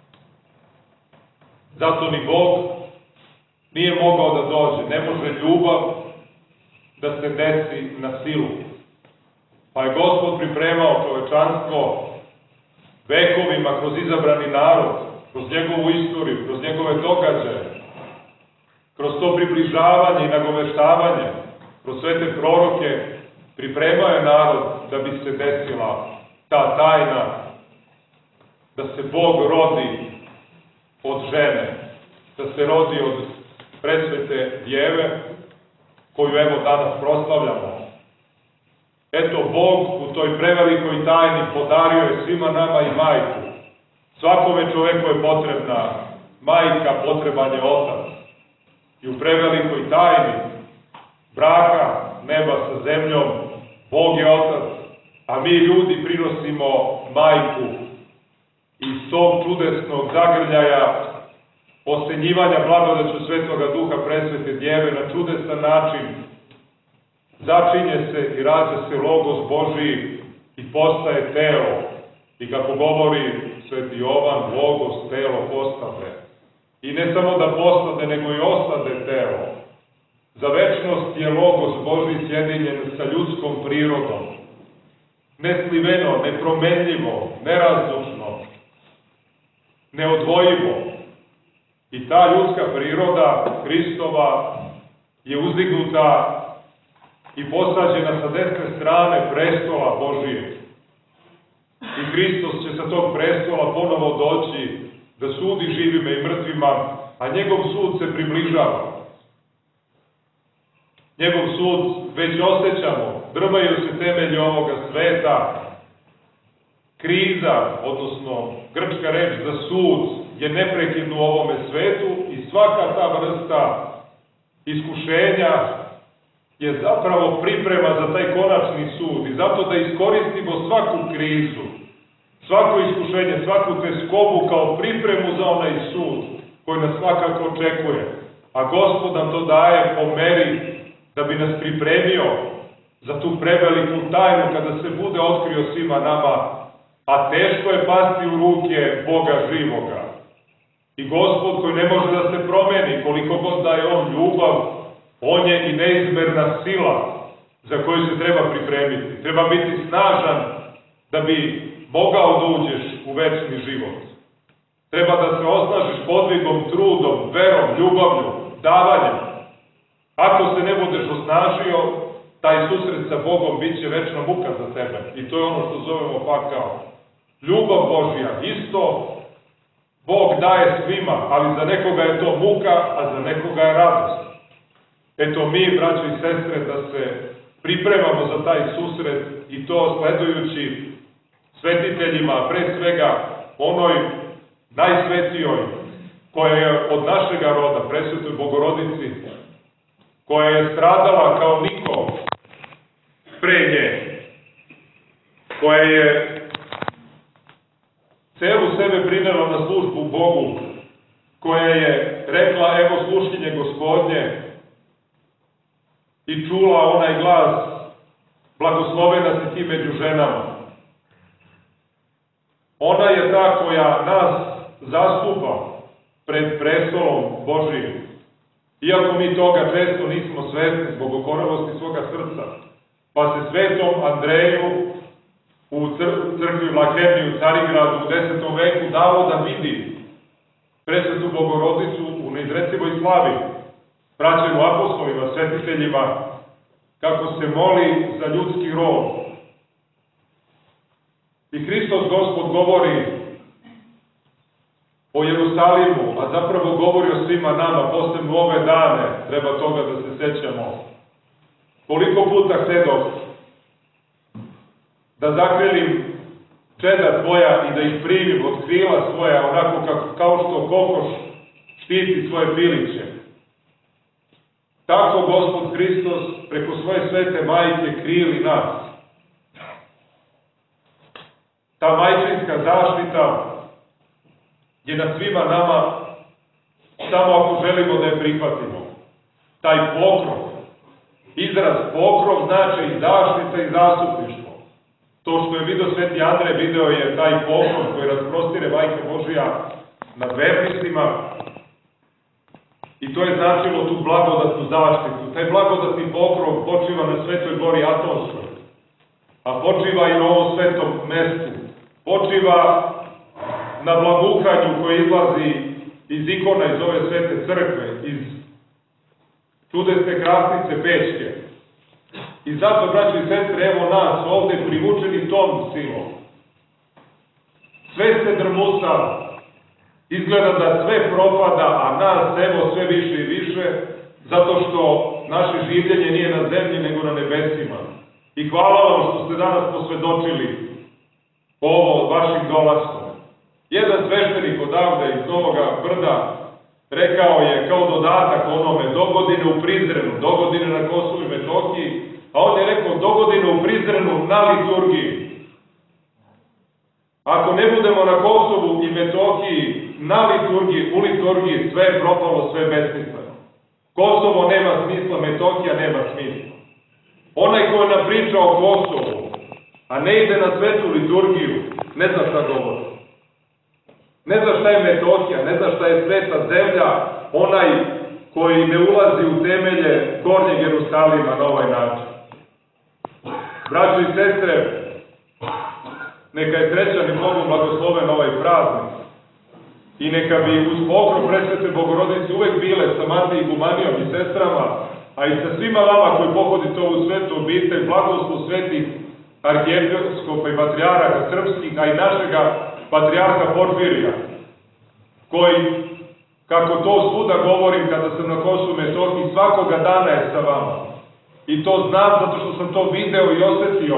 Zato ni Bog nije mogao da dođe. Ne može ljubav da se desi na silu. Pa je Gospod pripremao čovečanstvo vekovima kroz izabrani narod, kroz njegovu istoriju, kroz njegove događaje, kroz to približavanje i nagoveštavanje, kroz sve te proroke, pripremao je narod da bi se desila ta tajna, da se Bog rodi od žene, da se rodi od presvete djeve, koju evo danas proslavljamo. Eto, Bog u toj prevelikoj tajni podario je svima nama i majku. Svakome čoveku je potrebna majka, potreban je otac. I u prevelikoj tajni braka neba sa zemljom, Bog je otac, a mi ljudi prinosimo majku. Iz tog čudesnog zagrljaja osenjivanja blagodaću Svetoga Duha presvete djeve na čudesan način začinje se i rađa se Logos Božiji i postaje telo. I kako govori sveti Jovan, Logos telo postade. I ne samo da postade, nego i osade telo. Za večnost je Logos Božiji sjedinjen sa ljudskom prirodom. Nesliveno, nepromenljivo, nerazlučno, neodvojivo. I ta ljudska priroda Hristova je uzdignuta i posađena sa desne strane prestola Božije. I Hristos će sa tog prestola ponovo doći da sudi živima i mrtvima, a njegov sud se približava. Njegov sud već osjećamo, drmaju se temelji ovoga sveta. Kriza, odnosno grčka reč za sud, je neprekidno u ovome svetu i svaka ta vrsta iskušenja je zapravo priprema za taj konačni sud. I zato da iskoristimo svaku krizu, svako iskušenje, svaku teskobu kao pripremu za onaj sud koji nas svakako očekuje. A Gospod nam to daje po meri da bi nas pripremio za tu preveliku tajnu kada se bude otkrio svima nama, a teško je pasti u ruke Boga živoga. I Gospod koji ne može da se promeni, koliko god da je On ljubav, On je i neizmerna sila za koju se treba pripremiti. Treba biti snažan da bi mogao da uđeš u večni život. Treba da se osnažiš podvigom, trudom, verom, ljubavlju, davanjem. Ako se ne budeš osnažio, taj susret sa Bogom bit će večna muka za tebe. I to je ono što zovemo pakao. Ljubav Božja isto Bog daje svima, ali za nekoga je to muka, a za nekoga je radost. Eto mi, braćo i sestre, da se pripremamo za taj susret i to sledujući svetiteljima, pre svega onoj najsvetijoj, koja je od našega roda, presvetoj Bogorodici, koja je stradala kao niko pre nje, koja je celu sebe prinela na službu Bogu, koja je rekla, evo sluškinje Gospodnje, i čula onaj glas: blagoslovena si ti među ženama. Ona je ta koja nas zastupa pred prestolom Božijim. Iako mi toga često nismo svesni zbog okoravosti svoga srca, pa se svetom Andreju u crkvi Vlaherniji u Carigradu u desetom veku dalo da vidi presvetu Bogorodicu u neizrecivoj slavi, praćenu apostolima, svetiteljima, kako se moli za ljudski rod. I Hristos Gospod govori o Jerusalimu, a zapravo govori o svima nama, posebno ove dane, treba toga da se sećamo. Koliko puta htedoh da zakrilim čeda tvoja i da ih primim od krila svoja, onako kako, kao što kokoš štiti svoje piliće. Tako Gospod Hristos preko svoje svete majke krili nas. Ta majčinska zaštita je na svima nama samo ako želimo da je prihvatimo. Taj pokrov, izraz pokrov znači i zaštita i zastupništvo. To što je video sveti Andrej, video je taj pokrov koji rasprostire Majka Božija nad vernicima i to je značilo tu blagodatnu zaštitu. Taj blagodatni pokrov počiva na Svetoj gori Atonskoj, a počiva i na ovom svetom mestu. Počiva na blagukanju koje izlazi iz ikona iz ove svete crkve, iz čudesne krasnice Pećke. I zato, braći i sestre, evo nas ovde privučeni tom silom. Sve se drmusa, izgleda da sve propada, a nas evo sve više i više, zato što naše življenje nije na zemlji, nego na nebesima. I hvala vam što ste danas posvedočili ovo vašim dolaskom. Jedan sveštenik odavde iz Novoga Brda rekao je kao dodatak onome dogodine u Prizrenu, dogodine na Kosovu i Metohiji, a on je rekao dogodine u Prizrenu na liturgiji. Ako ne budemo na Kosovu i Metohiji na liturgiji, u liturgiji, sve je propalo, sve je besmisleno. Kosovo nema smisla, Metohija nema smisla. Onaj ko je napričao o Kosovu, a ne ide na svetu liturgiju, ne zna šta govori. Ne zna šta je Metohija, ne zna šta je sveta zemlja, onaj koji ne ulazi u temelje Gornjeg Jerusalima na ovaj način. Braćo i sestre, neka je srećan i Bogom blagosloven ovaj praznik i neka bi uz pokrov presvete Bogorodice uvek bile sa Matijom i Gumanijom i sestrama, a i sa svima vama koji pohodite ovu svetu obitelj, blagoslov svetih arhijepiskopa i patrijarha srpskih, a i našega patrijarha Porfirija, koji, kako to svuda govorim kada sam na Kosovu i Metohiji, svakoga dana je sa vama. I to znam zato što sam to video i osetio,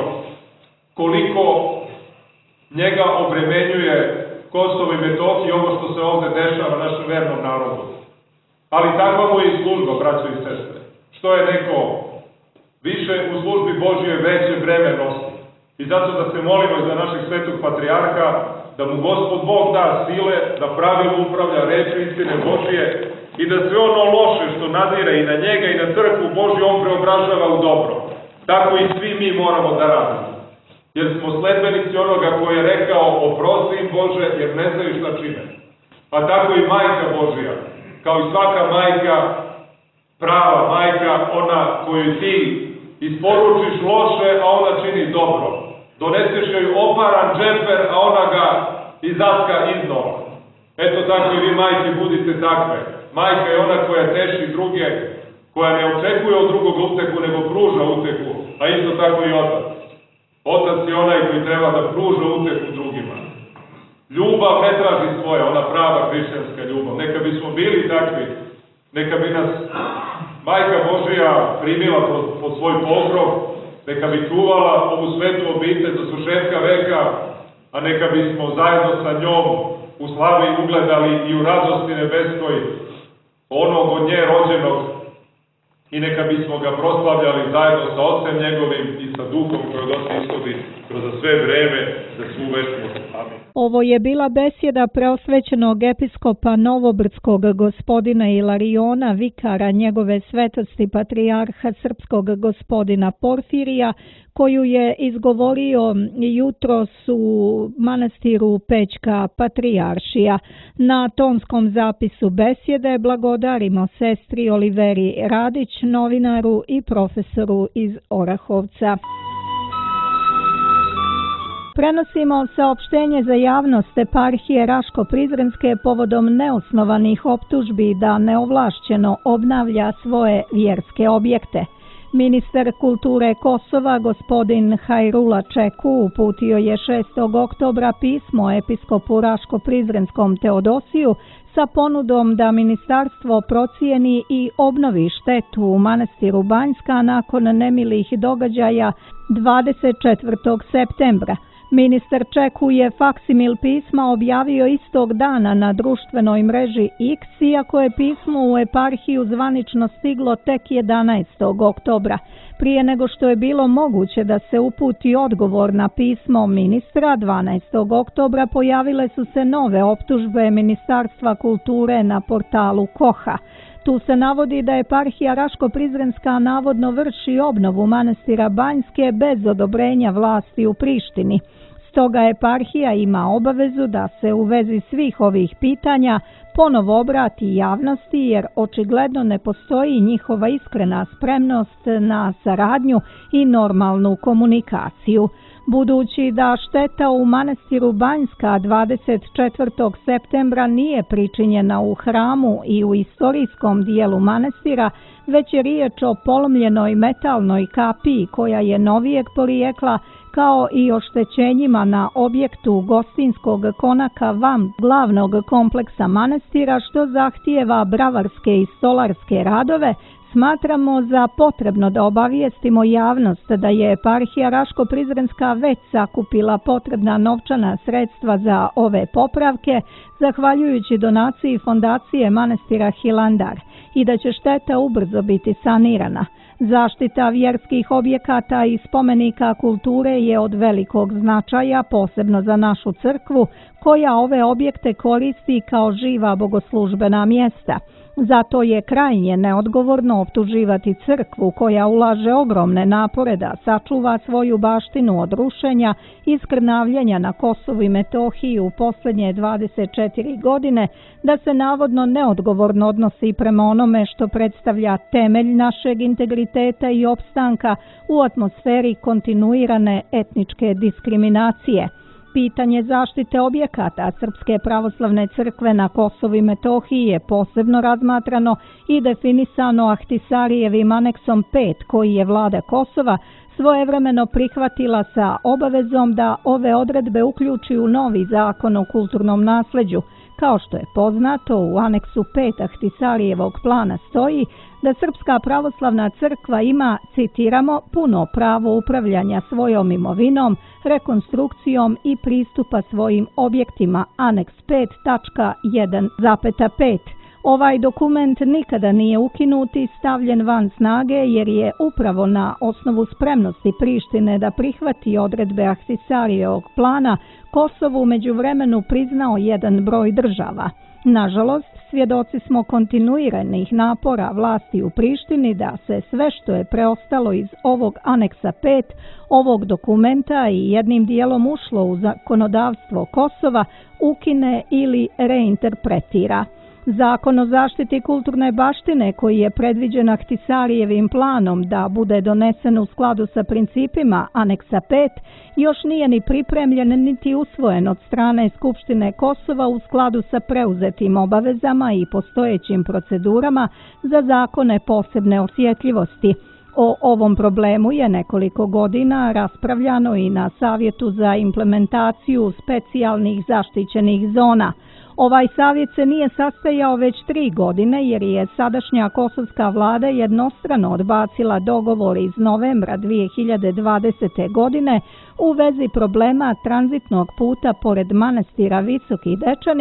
koliko njega obremenjuje Kosovo i Metohiju, ovo što se ovde dešava našem vernom narodu. Ali takva mu je i služba, braćo i sestre. Što je neko više u službi Božije veće breme nosi. I zato da se molimo i za našeg svetog patrijarha, da mu Gospod Bog da sile, da pravilno upravlja reči istine Božije i da sve ono loše što nadire i na njega i na crkvu Božju on preobražava u dobro. Tako i svi mi moramo da radimo. Jer smo sledbenici onoga koji je rekao oprosti im Bože jer ne znaju šta čine. A tako i majka Božja, kao i svaka majka, prava majka, ona koju ti isporučiš loše, a ona čini dobro. Doneseš joj oparan džemper, a ona ga izaska iznova. Eto tako i vi majke budite takve. Majka je ona koja teši druge, koja ne očekuje od drugog uteku, nego pruža uteku, a isto tako i otac. Otac je onaj koji treba da pruža uteku drugima. Ljubav ne traži svoje, ona prava hrišćanska ljubav. Neka bismo bili takvi, neka bi nas Majka Božija primila pod, pod svoj pokrov, neka bi čuvala ovu svetu obitelj do svršetka veka, a neka bismo zajedno sa njom u slavi ugledali i u radosti nebeskoj onog od nje rođenog i neka bismo ga proslavljali zajedno sa Otcem njegovim i sa Duhom koji od Otca ishodi kroz sve vreme za svu večnost. Amin. Ovo je bila besjeda preosvećenog episkopa Novobrdskog gospodina Ilariona, vikara njegove svetosti patrijarha srpskog gospodina Porfirija, koju je izgovorio jutros u manastiru Pećka Patrijaršija. Na tonskom zapisu besjede blagodarimo sestri Oliveri Radić, novinaru i profesoru iz Orahovca. Prenosimo saopštenje za javnost eparhije Raško-Prizrenske povodom neosnovanih optužbi da neovlašćeno obnavlja svoje vjerske objekte. Ministar kulture Kosova, gospodin Hajrula Čeku, uputio je šestog oktobra pismo episkopu Raško-Prizrenskom Teodosiju sa ponudom da ministarstvo procijeni i obnovi štetu u manastiru Banjska nakon nemilih događaja dvadeset četvrtog septembra. Ministar Čeku je faksimil pisma objavio istog dana na društvenoj mreži X, iako je pismo u eparhiju zvanično stiglo tek jedanaestog oktobra. Prije nego što je bilo moguće da se uputi odgovor na pismo ministra, dvanaestog oktobra pojavile su se nove optužbe Ministarstva kulture na portalu Koha. Tu se navodi da eparhija Raško-Prizrenska navodno vrši obnovu manastira Banjske bez odobrenja vlasti u Prištini. Stoga eparhija ima obavezu da se u vezi svih ovih pitanja ponovo obrati javnosti, jer očigledno ne postoji njihova iskrena spremnost na saradnju i normalnu komunikaciju. Budući da šteta u manastiru Banjska dvadeset četvrtog septembra nije pričinjena u hramu i u istorijskom dijelu manastira, već je riječ o polomljenoj metalnoj kapiji koja je novijeg porijekla, kao i oštećenjima na objektu gostinskog konaka van glavnog kompleksa manastira, što zahtijeva bravarske i stolarske radove, smatramo za potrebno da obavijestimo javnost da je eparhija Raško-Prizrenska već sakupila potrebna novčana sredstva za ove popravke, zahvaljujući donaciji fondacije manastira Hilandar, i da će šteta ubrzo biti sanirana. Zaštita vjerskih objekata i spomenika kulture je od velikog značaja, posebno za našu crkvu, koja ove objekte koristi kao živa bogoslužbena mjesta. Zato je krajnje neodgovorno optuživati crkvu, koja ulaže ogromne napore da sačuva svoju baštinu od rušenja i skrnavljenja na Kosovu i Metohiji u posljednje dvadeset četiri godine, da se navodno neodgovorno odnosi prema onome što predstavlja temelj našeg integriteta i opstanka u atmosferi kontinuirane etničke diskriminacije. Pitanje zaštite objekata Srpske pravoslavne crkve na Kosovu i Metohiji je posebno razmatrano i definisano Ahtisarijevim aneksom pet, koji je vlada Kosova svojevremeno prihvatila sa obavezom da ove odredbe uključi u novi zakon o kulturnom nasleđu. Kao što je poznato, u aneksu pet Ahtisarijevog plana stoji da Srpska pravoslavna crkva ima, citiramo, puno pravo upravljanja svojom imovinom, rekonstrukcijom i pristupa svojim objektima, aneks pet tačka jedan zarez pet. Ovaj dokument nikada nije ukinut i stavljen van snage, jer je upravo na osnovu spremnosti Prištine da prihvati odredbe Ahtisarijevog plana Kosovu međuvremenu priznao jedan broj država. Nažalost, svjedoci smo kontinuiranih napora vlasti u Prištini da se sve što je preostalo iz ovog aneksa pet, ovog dokumenta i jednim dijelom ušlo u zakonodavstvo Kosova, ukine ili reinterpretira. Zakon o zaštiti kulturne baštine, koji je predviđen Ahtisarijevim planom da bude donesen u skladu sa principima aneksa pet, još nije ni pripremljen niti usvojen od strane Skupštine Kosova u skladu sa preuzetim obavezama i postojećim procedurama za zakone posebne osjetljivosti. O ovom problemu je nekoliko godina raspravljano i na Savjetu za implementaciju specijalnih zaštićenih zona. Ovaj savjet se nije sastajao već tri godine, jer je sadašnja kosovska vlada jednostrano odbacila dogovor iz novembra dvije hiljade dvadesete. godine u vezi problema tranzitnog puta pored manastira Visoki Dečani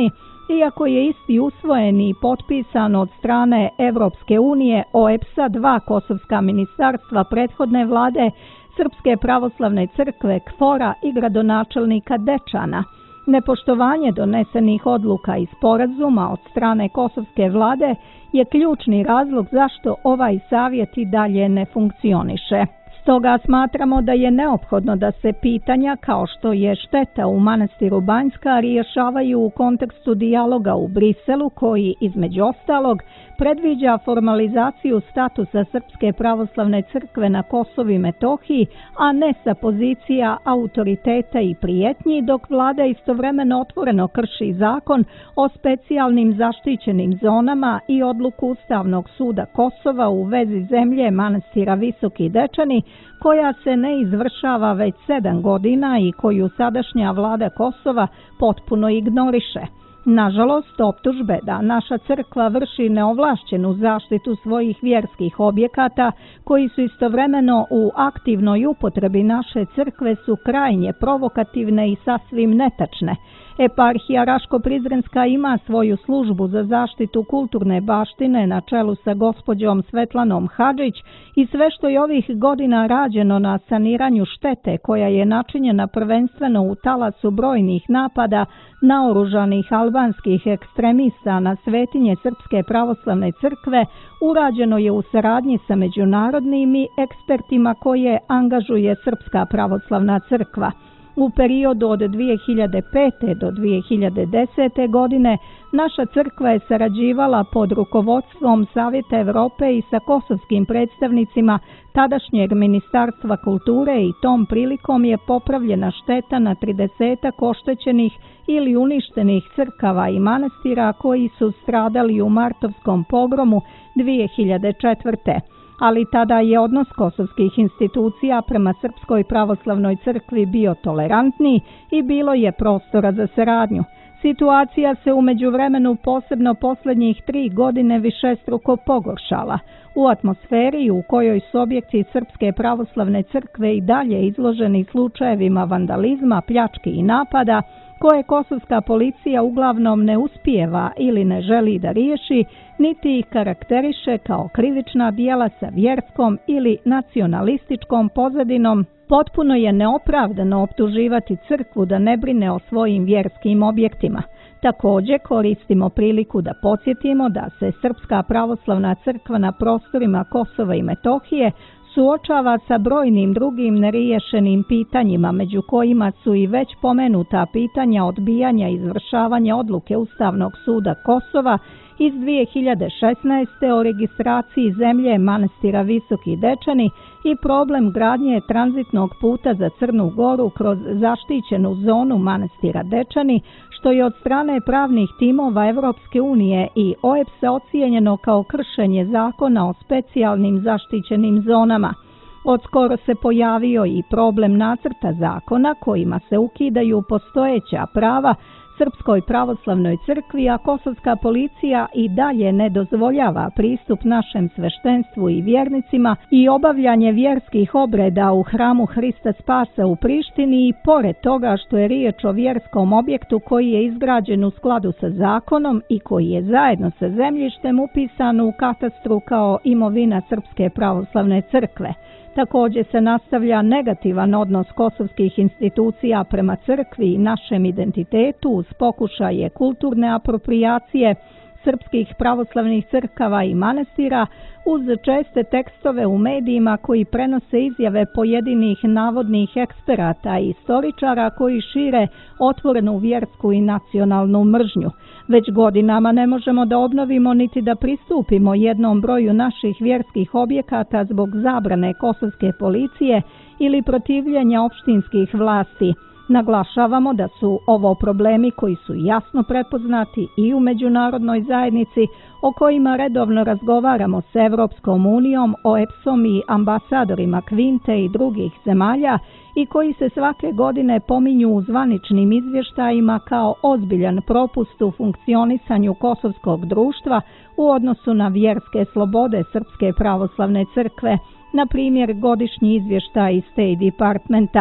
iako je isti usvojen i potpisan od strane Evropske unije, O E B S A dva kosovska ministarstva prethodne vlade, Srpske pravoslavne crkve, K F O R-a i gradonačelnika Dečana. Nepoštovanje donesenih odluka i sporazuma od strane kosovske vlade je ključni razlog zašto ovaj savjet i dalje ne funkcioniše. Stoga smatramo da je neophodno da se pitanja kao što je šteta u manastiru Banjska rješavaju u kontekstu dijaloga u Briselu koji, između ostalog, predviđa formalizaciju statusa Srpske pravoslavne crkve na Kosovu i Metohiji, a ne sa pozicija autoriteta i prijetnji, dok vlada istovremeno otvoreno krši zakon o specijalnim zaštićenim zonama i odluku Ustavnog suda Kosova u vezi zemlje manastira Visoki Dečani, koja se ne izvršava već sedam godina i koju sadašnja vlada Kosova potpuno ignoriše. Nažalost, optužbe da naša crkva vrši neovlašćenu zaštitu svojih vjerskih objekata, koji su istovremeno u aktivnoj upotrebi naše crkve, su krajnje provokativne i sasvim netačne. Eparhija Raško-Prizrenska ima svoju službu za zaštitu kulturne baštine na čelu sa gospođom Svetlanom Hadžić i sve što je ovih godina rađeno na saniranju štete koja je načinjena prvenstveno u talasu brojnih napada naoružanih albanskih ekstremista na svetinje Srpske pravoslavne crkve, urađeno je u saradnji sa međunarodnim i ekspertima koje angažuje Srpska pravoslavna crkva. U periodu od dvije hiljade pete do dvije hiljade desete. godine naša crkva je sarađivala pod rukovodstvom Savjeta Evrope i sa kosovskim predstavnicima tadašnjeg Ministarstva kulture i tom prilikom je popravljena šteta na tridesetak oštećenih ili uništenih crkava i manastira koji su stradali u martovskom pogromu dvije hiljade četvrte. Ali tada je odnos kosovskih institucija prema Srpskoj pravoslavnoj crkvi bio tolerantniji i bilo je prostora za saradnju. Situacija se u međuvremenu, posebno posljednjih tri godine, višestruko pogoršala. U atmosferi u kojoj su objekti Srpske pravoslavne crkve i dalje izloženi slučajevima vandalizma, pljački i napada, koje kosovska policija uglavnom ne uspijeva ili ne želi da riješi, niti ih karakteriše kao krivična djela sa vjerskom ili nacionalističkom pozadinom, potpuno je neopravdano optuživati crkvu da ne brine o svojim vjerskim objektima. Također koristimo priliku da podsjetimo da se Srpska pravoslavna crkva na prostorima Kosova i Metohije suočava sa brojnim drugim neriješenim pitanjima, među kojima su i već pomenuta pitanja odbijanja izvršavanja odluke Ustavnog suda Kosova iz dvije hiljade šesnaeste. o registraciji zemlje manastira Visoki Dečani i problem gradnje tranzitnog puta za Crnu Goru kroz zaštićenu zonu manastira Dečani, što je od strane pravnih timova Evropske unije i O E B S-a ocijenjeno kao kršenje zakona o specijalnim zaštićenim zonama. Odskoro se pojavio i problem nacrta zakona kojima se ukidaju postojeća prava Srpskoj pravoslavnoj crkvi, a kosovska policija i dalje ne dozvoljava pristup našem sveštenstvu i vjernicima i obavljanje vjerskih obreda u hramu Hrista Spasa u Prištini, i pored toga što je riječ o vjerskom objektu koji je izgrađen u skladu sa zakonom i koji je zajedno sa zemljištem upisan u katastru kao imovina Srpske pravoslavne crkve. Također se nastavlja negativan odnos kosovskih institucija prema crkvi i našem identitetu uz pokušaje kulturne aproprijacije srpskih pravoslavnih crkava i manastira, uz česte tekstove u medijima koji prenose izjave pojedinih navodnih eksperata i istoričara koji šire otvorenu vjersku i nacionalnu mržnju. Već godinama ne možemo da obnovimo niti da pristupimo jednom broju naših vjerskih objekata zbog zabrane kosovske policije ili protivljenja opštinskih vlasti. Naglašavamo da su ovo problemi koji su jasno prepoznati i u međunarodnoj zajednici, o kojima redovno razgovaramo s Evropskom unijom, O E B S-om i ambasadorima Kvinte i drugih zemalja, i koji se svake godine pominju u zvaničnim izvještajima kao ozbiljan propust u funkcionisanju kosovskog društva u odnosu na vjerske slobode Srpske pravoslavne crkve, na primjer godišnji izvještaj State Departmenta.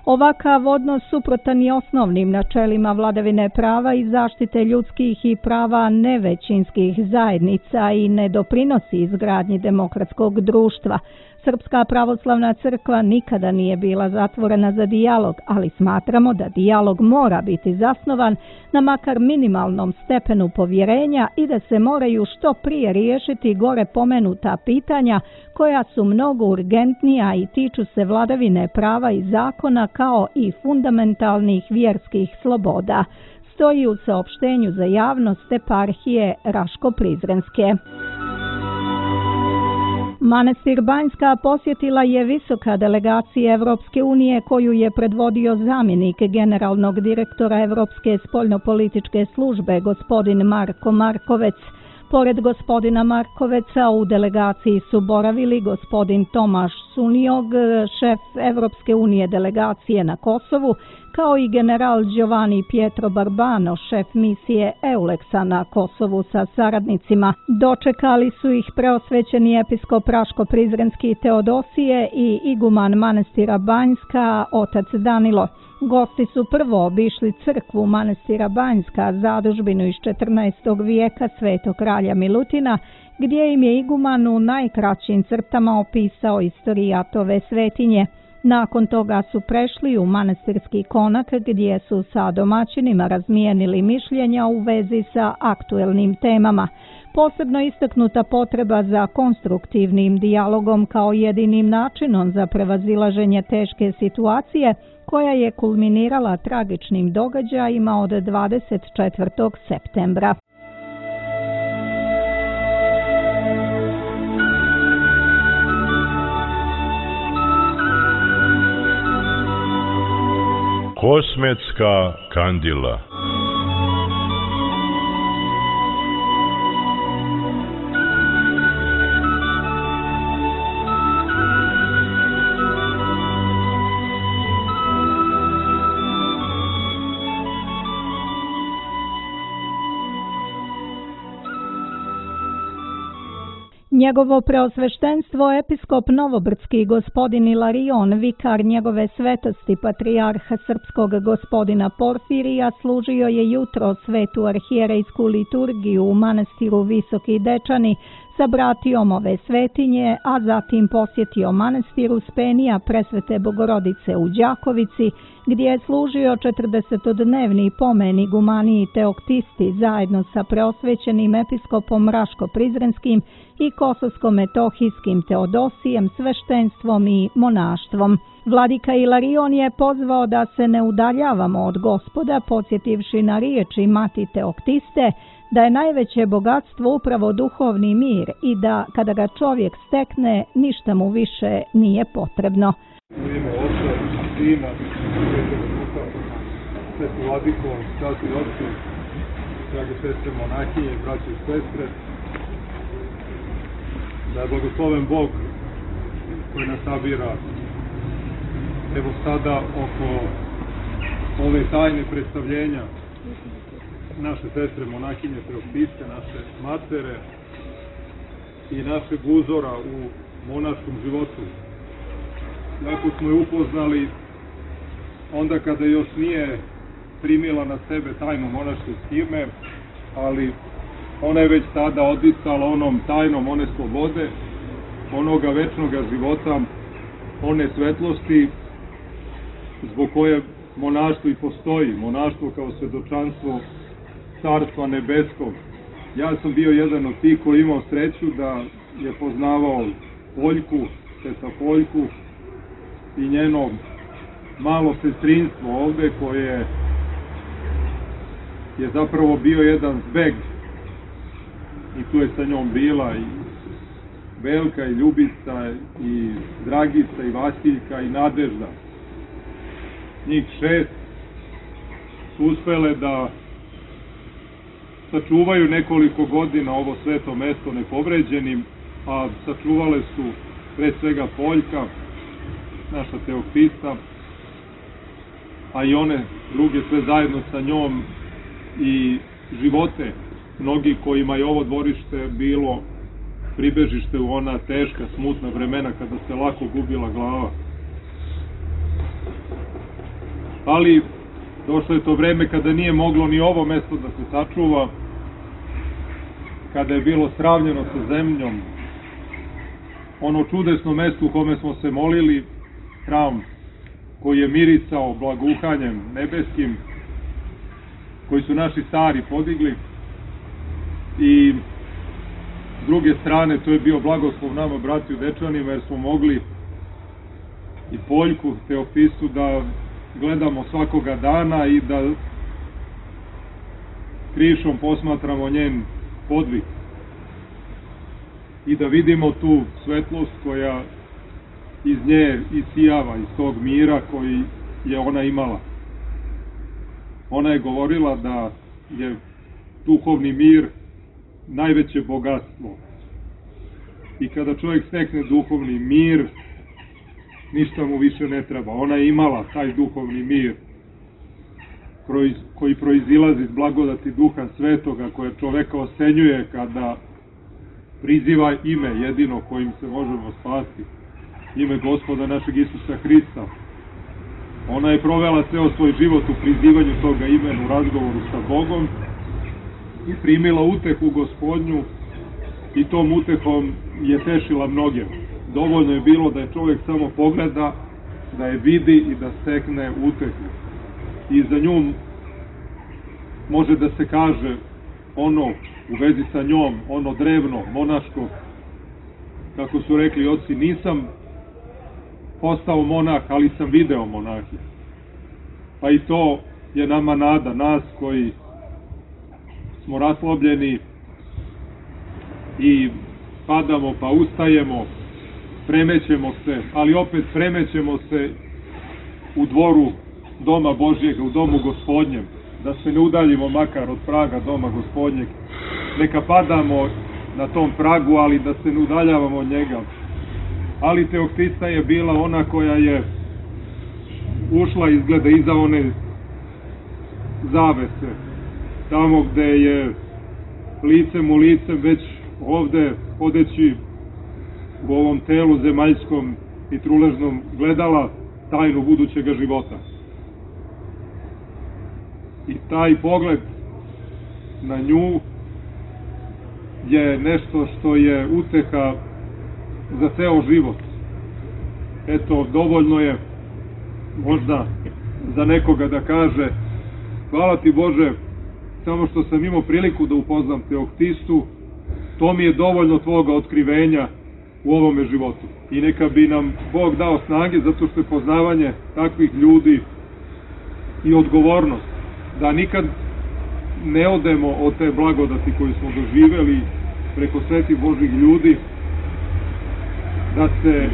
Ovakav odnos suprotan i osnovnim načelima vladavine prava i zaštite ljudskih i prava nevećinskih zajednica i ne doprinosi izgradnji demokratskog društva. Srpska pravoslavna crkva nikada nije bila zatvorena za dijalog, ali smatramo da dijalog mora biti zasnovan na makar minimalnom stepenu povjerenja i da se moraju što prije riješiti gore pomenuta pitanja koja su mnogo urgentnija i tiču se vladavine prava i zakona kao i fundamentalnih vjerskih sloboda. Stoji u saopštenju za javnost eparhije Raško-Prizrenske. Manastir Banjska posjetila je visoka delegacija Evropske unije koju je predvodio zamjenik generalnog direktora Evropske spoljnopolitičke službe gospodin Marko Markovec. Pored gospodina Markoveca u delegaciji su boravili gospodin Tomaš Suniog, šef Evropske unije delegacije na Kosovu, kao i general Giovanni Pietro Barbano, šef misije Euleksa na Kosovu sa saradnicima. Dočekali su ih preosvećeni episkop Raško-Prizrenski Teodosije i iguman manastira Banjska, otac Danilo. Gosti su prvo obišli crkvu manastira Banjska, zadužbinu iz četrnaestog vijeka svetog kralja Milutina, gdje im je iguman u najkraćim crtama opisao istorijat ove svetinje. Nakon toga su prešli u manastirski konak gdje su sa domaćinima razmijenili mišljenja u vezi sa aktuelnim temama. Posebno istaknuta potreba za konstruktivnim dijalogom kao jedinim načinom za prevazilaženje teške situacije koja je kulminirala tragičnim događajima od dvadeset četvrtog septembra. Kosmetska kandila. Njegovo preosveštenstvo episkop Novobrdski gospodin Ilarion, vikar njegove svetosti patrijarha srpskog gospodina Porfirija, služio je jutro svetu arhijerejsku liturgiju u manastiru Visoki Dečani sa bratijom ove svetinje, a zatim posjetio manastir Uspenija Presvete Bogorodice u Đakovici, gdje je služio četrdesetodnevni pomen igumaniji Teoktisti zajedno sa preosvećenim episkopom Raško-Prizrenskim i Kosovsko-Metohijskim Teodosijem, sveštenstvom i monaštvom. Vladika Ilarion je pozvao da se ne udaljavamo od Gospoda, podsjetivši na riječi mati Teoktiste, da je najveće bogatstvo upravo duhovni mir i da kada ga čovjek stekne, ništa mu više nije potrebno. U ime Oca, Sina, Svetog Duha, Sveti Vladiko, Sveti Otci, drage sestre monahinje, braće i sestre, da je blagosloven Bog koji nas sabira evo sada oko ove tajne predstavljenja naše sestre monahinje Teoktiste, naše matere i našeg uzora u monaškom životu. Jako smo je upoznali onda kada još nije primila na sebe tajnu monaške skirme, ali ona je već tada odicala onom tajnom one slobode, onoga večnoga života, one svetlosti zbog koje monaštvo i postoji, monaštvo kao svedočanstvo Carstva nebeskog. Ja sam bio jedan od tih koji imao sreću da je poznavao Poljku, Sveta Poljku i njeno malo sestrinstvo ovde koje je zapravo bio jedan zbeg i tu je sa njom bila i Velka i Ljubica i Dragica i Vasiljka i Nadežda. Njih šest su uspele da sačuvaju nekoliko godina ovo sveto mesto nepovređenim, a sačuvale su pre svega Poljka, naša Teoktista, a i one druge sve zajedno sa njom i živote mnogi kojima je ovo dvorište bilo pribežište u ona teška, smutna vremena kada se lako gubila glava. ali došlo je to vreme kada nije moglo ni ovo mesto da se sačuva, kada je bilo sravnjeno sa zemljom, ono čudesno mesto u kome smo se molili, hram koji je mirisao blagouhanjem nebeskim, koji su naši stari podigli, i s druge strane to je bio blagoslov nama, brati u Dečanima, jer smo mogli i Poljku Teofistu da gledamo svakoga dana i da krišom posmatramo njen podvig i da vidimo tu svetlost koja iz nje isijava, iz tog mira koji je ona imala. Ona je govorila da je duhovni mir najveće bogatstvo. I kada čovjek stekne duhovni mir, ništa mu više ne treba. Ona je imala taj duhovni mir koji proizilazi iz blagodati Duha Svetoga, koje čoveka osenjuje kada priziva ime jedino kojim se možemo spasti, ime Gospoda našeg Isusa Hrista. Ona je provela ceo svoj život u prizivanju toga imena, u razgovoru sa Bogom, i primila utehu Gospodnju, i tom utehom je tešila mnoge. Dovoljno je bilo da je čovjek samo pogleda, da je vidi i da stekne utehu. I za nju može da se kaže ono u vezi sa njom, ono drevno, monaško, kako su rekli oci, nisam postao monah, ali sam video monahije. Pa i to je nama nada, nas koji smo raslobljeni i padamo pa ustajemo, premećemo se, ali opet premećemo se u dvoru doma Božjega, u domu Gospodnjem, da se ne udaljimo makar od praga doma Gospodnjeg. Neka padamo na tom pragu, ali da se ne udaljavamo od njega. Ali Teoktista je bila ona koja je ušla, izgleda, iza one zavese, tamo gde je licem u licem već ovde, hodeći u ovom telu zemaljskom i truležnom, gledala tajnu budućega života. I taj pogled na nju je nešto što je uteha za ceo život. Eto, dovoljno je možda za nekoga da kaže: hvala ti Bože, samo što sam imao priliku da upoznam Teoktistu, to mi je dovoljno tvoga otkrivenja u ovome životu. I neka bi nam Bog dao snage, zato što je poznavanje takvih ljudi i odgovornost, da nikad ne odemo od te blagodati koju smo doživeli preko svetih Božih ljudi, da se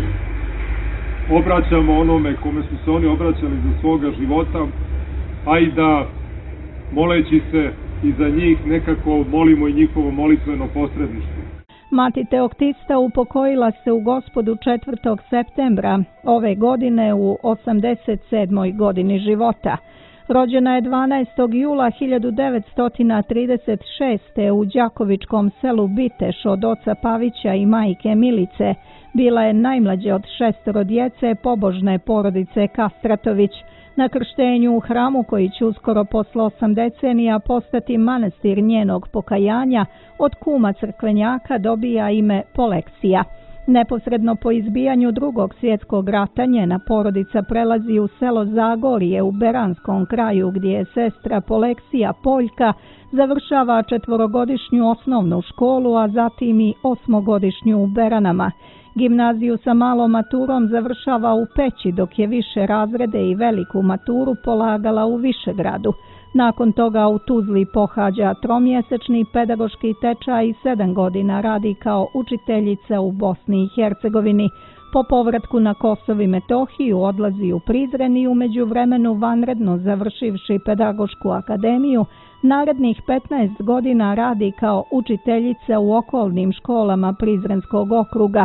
obraćamo onome kome su se oni obraćali za svoga života, a i da, moleći se i za njih, nekako molimo i njihovo molitveno posredništvo. Mati Teoktista upokojila se u Gospodu četvrtog septembra ove godine u osamdeset sedmoj godini života. Rođena je dvanaestog jula hiljadu devetsto trideset šeste. u đakovičkom selu Biteš od oca Pavića i majke Milice. Bila je najmlađe od šestoro djece pobožne porodice Kastratović. Na krštenju u hramu, koji će uskoro posle osam decenija postati manastir njenog pokajanja, od kuma crkvenjaka dobija ime Poleksija. Neposredno po izbijanju Drugog svjetskog rata njena porodica prelazi u selo Zagorje u Beranskom kraju, gdje je sestra Poleksija Poljka završava četvorogodišnju osnovnu školu, a zatim i osmogodišnju u Beranama. Gimnaziju sa malom maturom završava u Peći, dok je više razrede i veliku maturu polagala u Višegradu. Nakon toga u Tuzli pohađa tromjesečni pedagoški tečaj i sedam godina radi kao učiteljica u Bosni i Hercegovini. Po povratku na Kosovo i Metohiju odlazi u Prizren i u međuvremenu vanredno završivši pedagošku akademiju, narednih petnaest godina radi kao učiteljica u okolnim školama Prizrenskog okruga.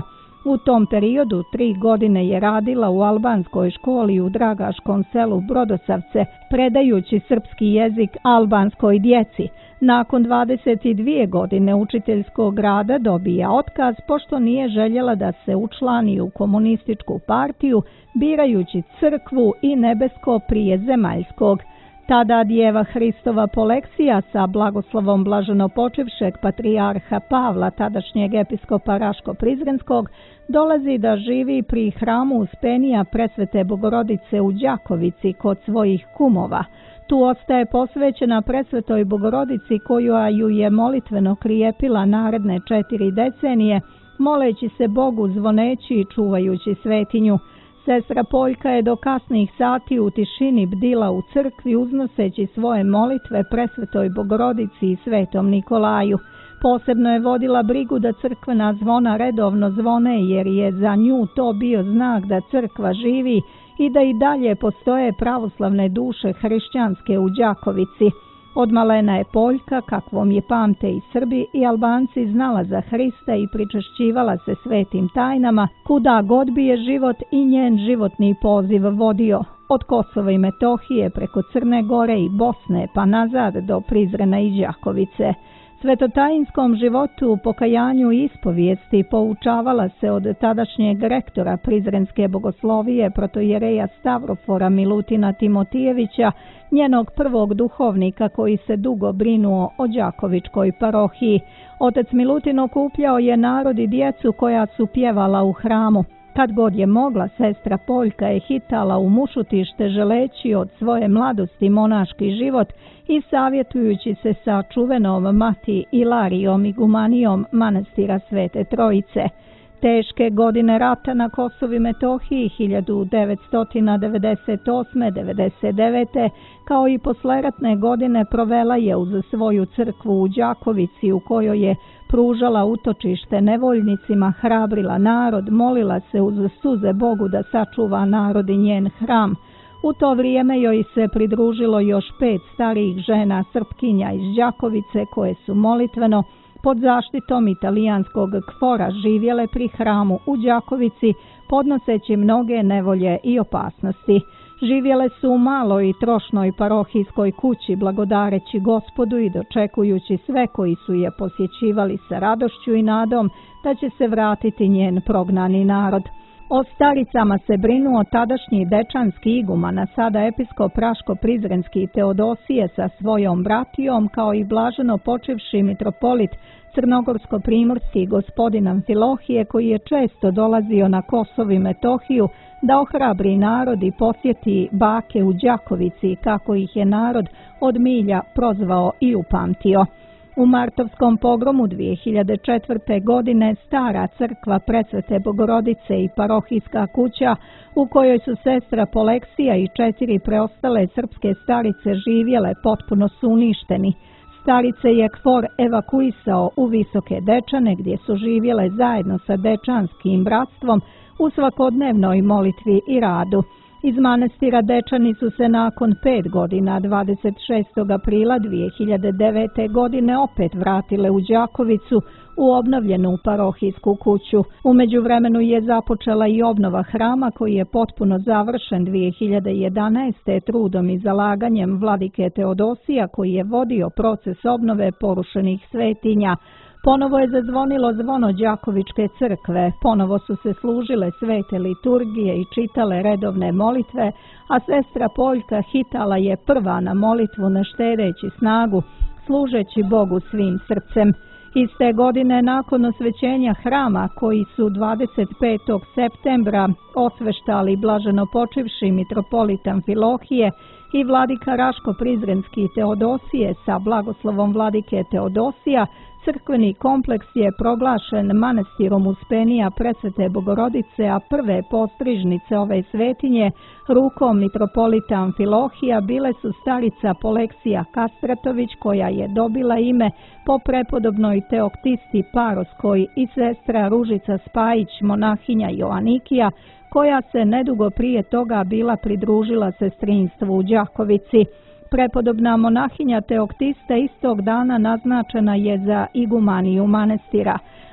U tom periodu tri godine je radila u albanskoj školi u Dragaškom selu Brodosavce, predajući srpski jezik albanskoj djeci. Nakon dvadeset dvije godine učiteljskog rada dobija otkaz pošto nije željela da se učlani u komunističku partiju, birajući crkvu i nebesko prije zemaljskog. Tada djeva Hristova Poleksija sa blagoslovom blaženopočivšeg patrijarha Pavla, tadašnjeg episkopa Raško-Prizrenskog, dolazi da živi pri hramu Uspenija Presvete Bogorodice u Đakovici kod svojih kumova. Tu ostaje posvećena Presvetoj Bogorodici koja ju je molitveno krijepila naredne četiri decenije, moleći se Bogu, zvoneći i čuvajući svetinju. Sestra Poljka je do kasnih sati u tišini bdila u crkvi uznoseći svoje molitve Presvetoj Bogorodici i Svetom Nikolaju. Posebno je vodila brigu da crkvena zvona redovno zvone jer je za nju to bio znak da crkva živi i da i dalje postoje pravoslavne duše hrišćanske u Đakovici. Od malena je Poljka, kakvom je pamte i Srbi i Albanci, znala za Hrista i pričešćivala se svetim tajnama, kuda god bi je život i njen životni poziv vodio, od Kosova i Metohije preko Crne Gore i Bosne pa nazad do Prizrena i Đakovice. Svetotajinskom životu, pokajanju i ispovijesti poučavala se od tadašnjeg rektora Prizrenske bogoslovije protojereja Stavrofora Milutina Timotijevića, njenog prvog duhovnika koji se dugo brinuo o Đakovičkoj parohiji. Otac Milutin okupljao je narod i djecu koja su pjevala u hramu. Kad god je mogla, sestra Poljka je hitala u Mušutište želeći od svoje mladosti monaški život i savjetujući se sa čuvenom mati Ilarijom igumanijom manastira Svete Trojice. Teške godine rata na Kosovu i Metohiji hiljadu devetsto devedeset osme devedeset devete kao i posleratne godine provela je uz svoju crkvu u Đakovici u kojoj je pružala utočište nevoljnicima, hrabrila narod, molila se uz suze Bogu da sačuva narod i njen hram. U to vrijeme joj se pridružilo još pet starijih žena Srpkinja iz Đakovice koje su molitveno pod zaštitom italijanskog kfora živjele pri hramu u Đakovici, podnoseći mnoge nevolje i opasnosti. Živjele su u maloj i trošnoj parohijskoj kući blagodareći Gospodu i dočekujući sve koji su je posjećivali sa radošću i nadom da će se vratiti njen prognani narod. O staricama se brinuo tadašnji dečanski iguman, a sada episkop Raško-Prizrenski Teodosije sa svojom bratijom, kao i blaženo počivši mitropolit crnogorsko-primorski gospodin Amfilohije, koji je često dolazio na Kosovo i Metohiju da ohrabri narod i posjeti bake u Đakovici, kako ih je narod od milja prozvao i upamtio. U martovskom pogromu dvije hiljade četvrte. godine stara crkva Presvete Bogorodice i parohijska kuća u kojoj su sestra Poleksija i četiri preostale srpske starice živjele potpuno su uništeni. Starice je kfor evakuisao u Visoke Dečane gdje su živjele zajedno sa dečanskim bratstvom u svakodnevnoj molitvi i radu. Iz manastira Dečani su se nakon pet godina dvadeset šestog aprila dvije hiljade devete. godine opet vratile u Đakovicu u obnovljenu parohijsku kuću. U međuvremenu je započela i obnova hrama koji je potpuno završen dvije hiljade jedanaeste. trudom i zalaganjem vladike Teodosija koji je vodio proces obnove porušenih svetinja. Ponovo je zazvonilo zvono Đakovičke crkve, ponovo su se služile svete liturgije i čitale redovne molitve, a sestra Poljka hitala je prva na molitvu ne štedeći snagu, služeći Bogu svim srcem. Iste godine nakon osvećenja hrama koji su dvadeset petog septembra osveštali blaženo počivši mitropolit Amfilohije i vladika Raško-Prizrenski Teodosije sa blagoslovom vladike Teodosija, crkveni kompleks je proglašen manastirom Uspenija Presvete Bogorodice, a prve postrižnice ove svetinje rukom mitropolita Amfilohija bile su starica Poleksija Kastratović, koja je dobila ime po prepodobnoj Teoktisti Paroskoj, i sestra Ružica Spajić, monahinja Joanikija, koja se nedugo prije toga bila pridružila sestrinstvu u Đakovici. Prepodobna monahinja Teoktista istog dana naznačena je za igumaniju manastira.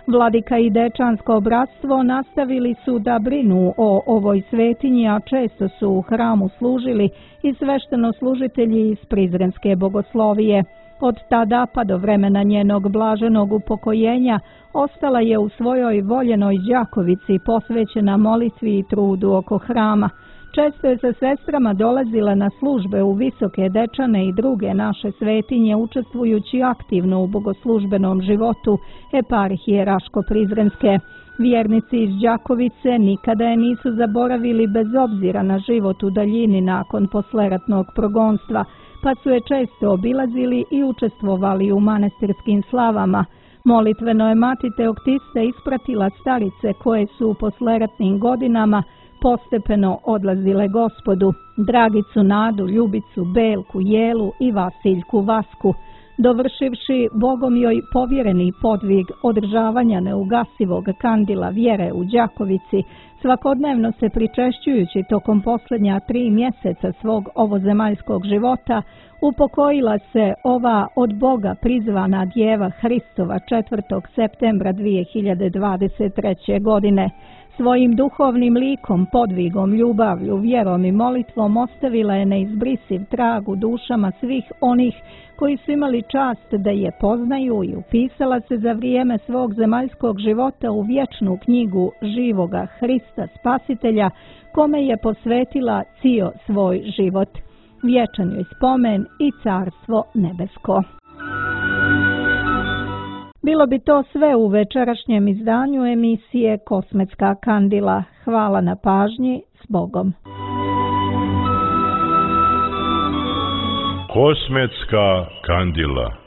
Vladika i dečansko bratstvo nastavili su da brinu o ovoj svetinji, a često su u hramu služili i sveštenoslужitelji iz Prizrenske bogoslovije. Od tada pa do vremena njenog blaženog upokojenja ostala je u svojoj voljenoj Đakovici posvećena molitvi i trudu oko hrama. Često je sa sestrama dolazila na službe u Visoke Dečane i druge naše svetinje, učestvujući aktivno u bogoslužbenom životu eparhije Raško-Prizrenske. Vjernici iz Đakovice nikada je nisu zaboravili bez obzira na život u daljini nakon posleratnog progonstva, pa su je često obilazili i učestvovali u manastirskim slavama. Molitveno je mati Teoktista ispratila starice koje su u posleratnim godinama postepeno odlazile Gospodu, Dragicu, Nadu, Ljubicu, Belku, Jelu i Vasiljku Vasku, dovršivši Bogom joj povjereni podvig održavanja neugasivog kandila vjere u Đakovici, svakodnevno se pričešćujući tokom posljednja tri mjeseca svog ovozemaljskog života, upokojila se ova od Boga prizvana djeva Hristova četvrtog septembra dvije hiljade dvadeset treće. godine. Svojim duhovnim likom, podvigom, ljubavlju, vjerom i molitvom ostavila je neizbrisiv trag u dušama svih onih koji su imali čast da je poznaju i upisala se za vrijeme svog zemaljskog života u vječnu knjigu živoga Hrista Spasitelja, kome je posvetila cio svoj život. Vječan joj spomen i carstvo nebesko. Bilo bi to sve u večerašnjem izdanju emisije Kosmetska kandila. Hvala na pažnji, s Bogom. Kosmetska kandila.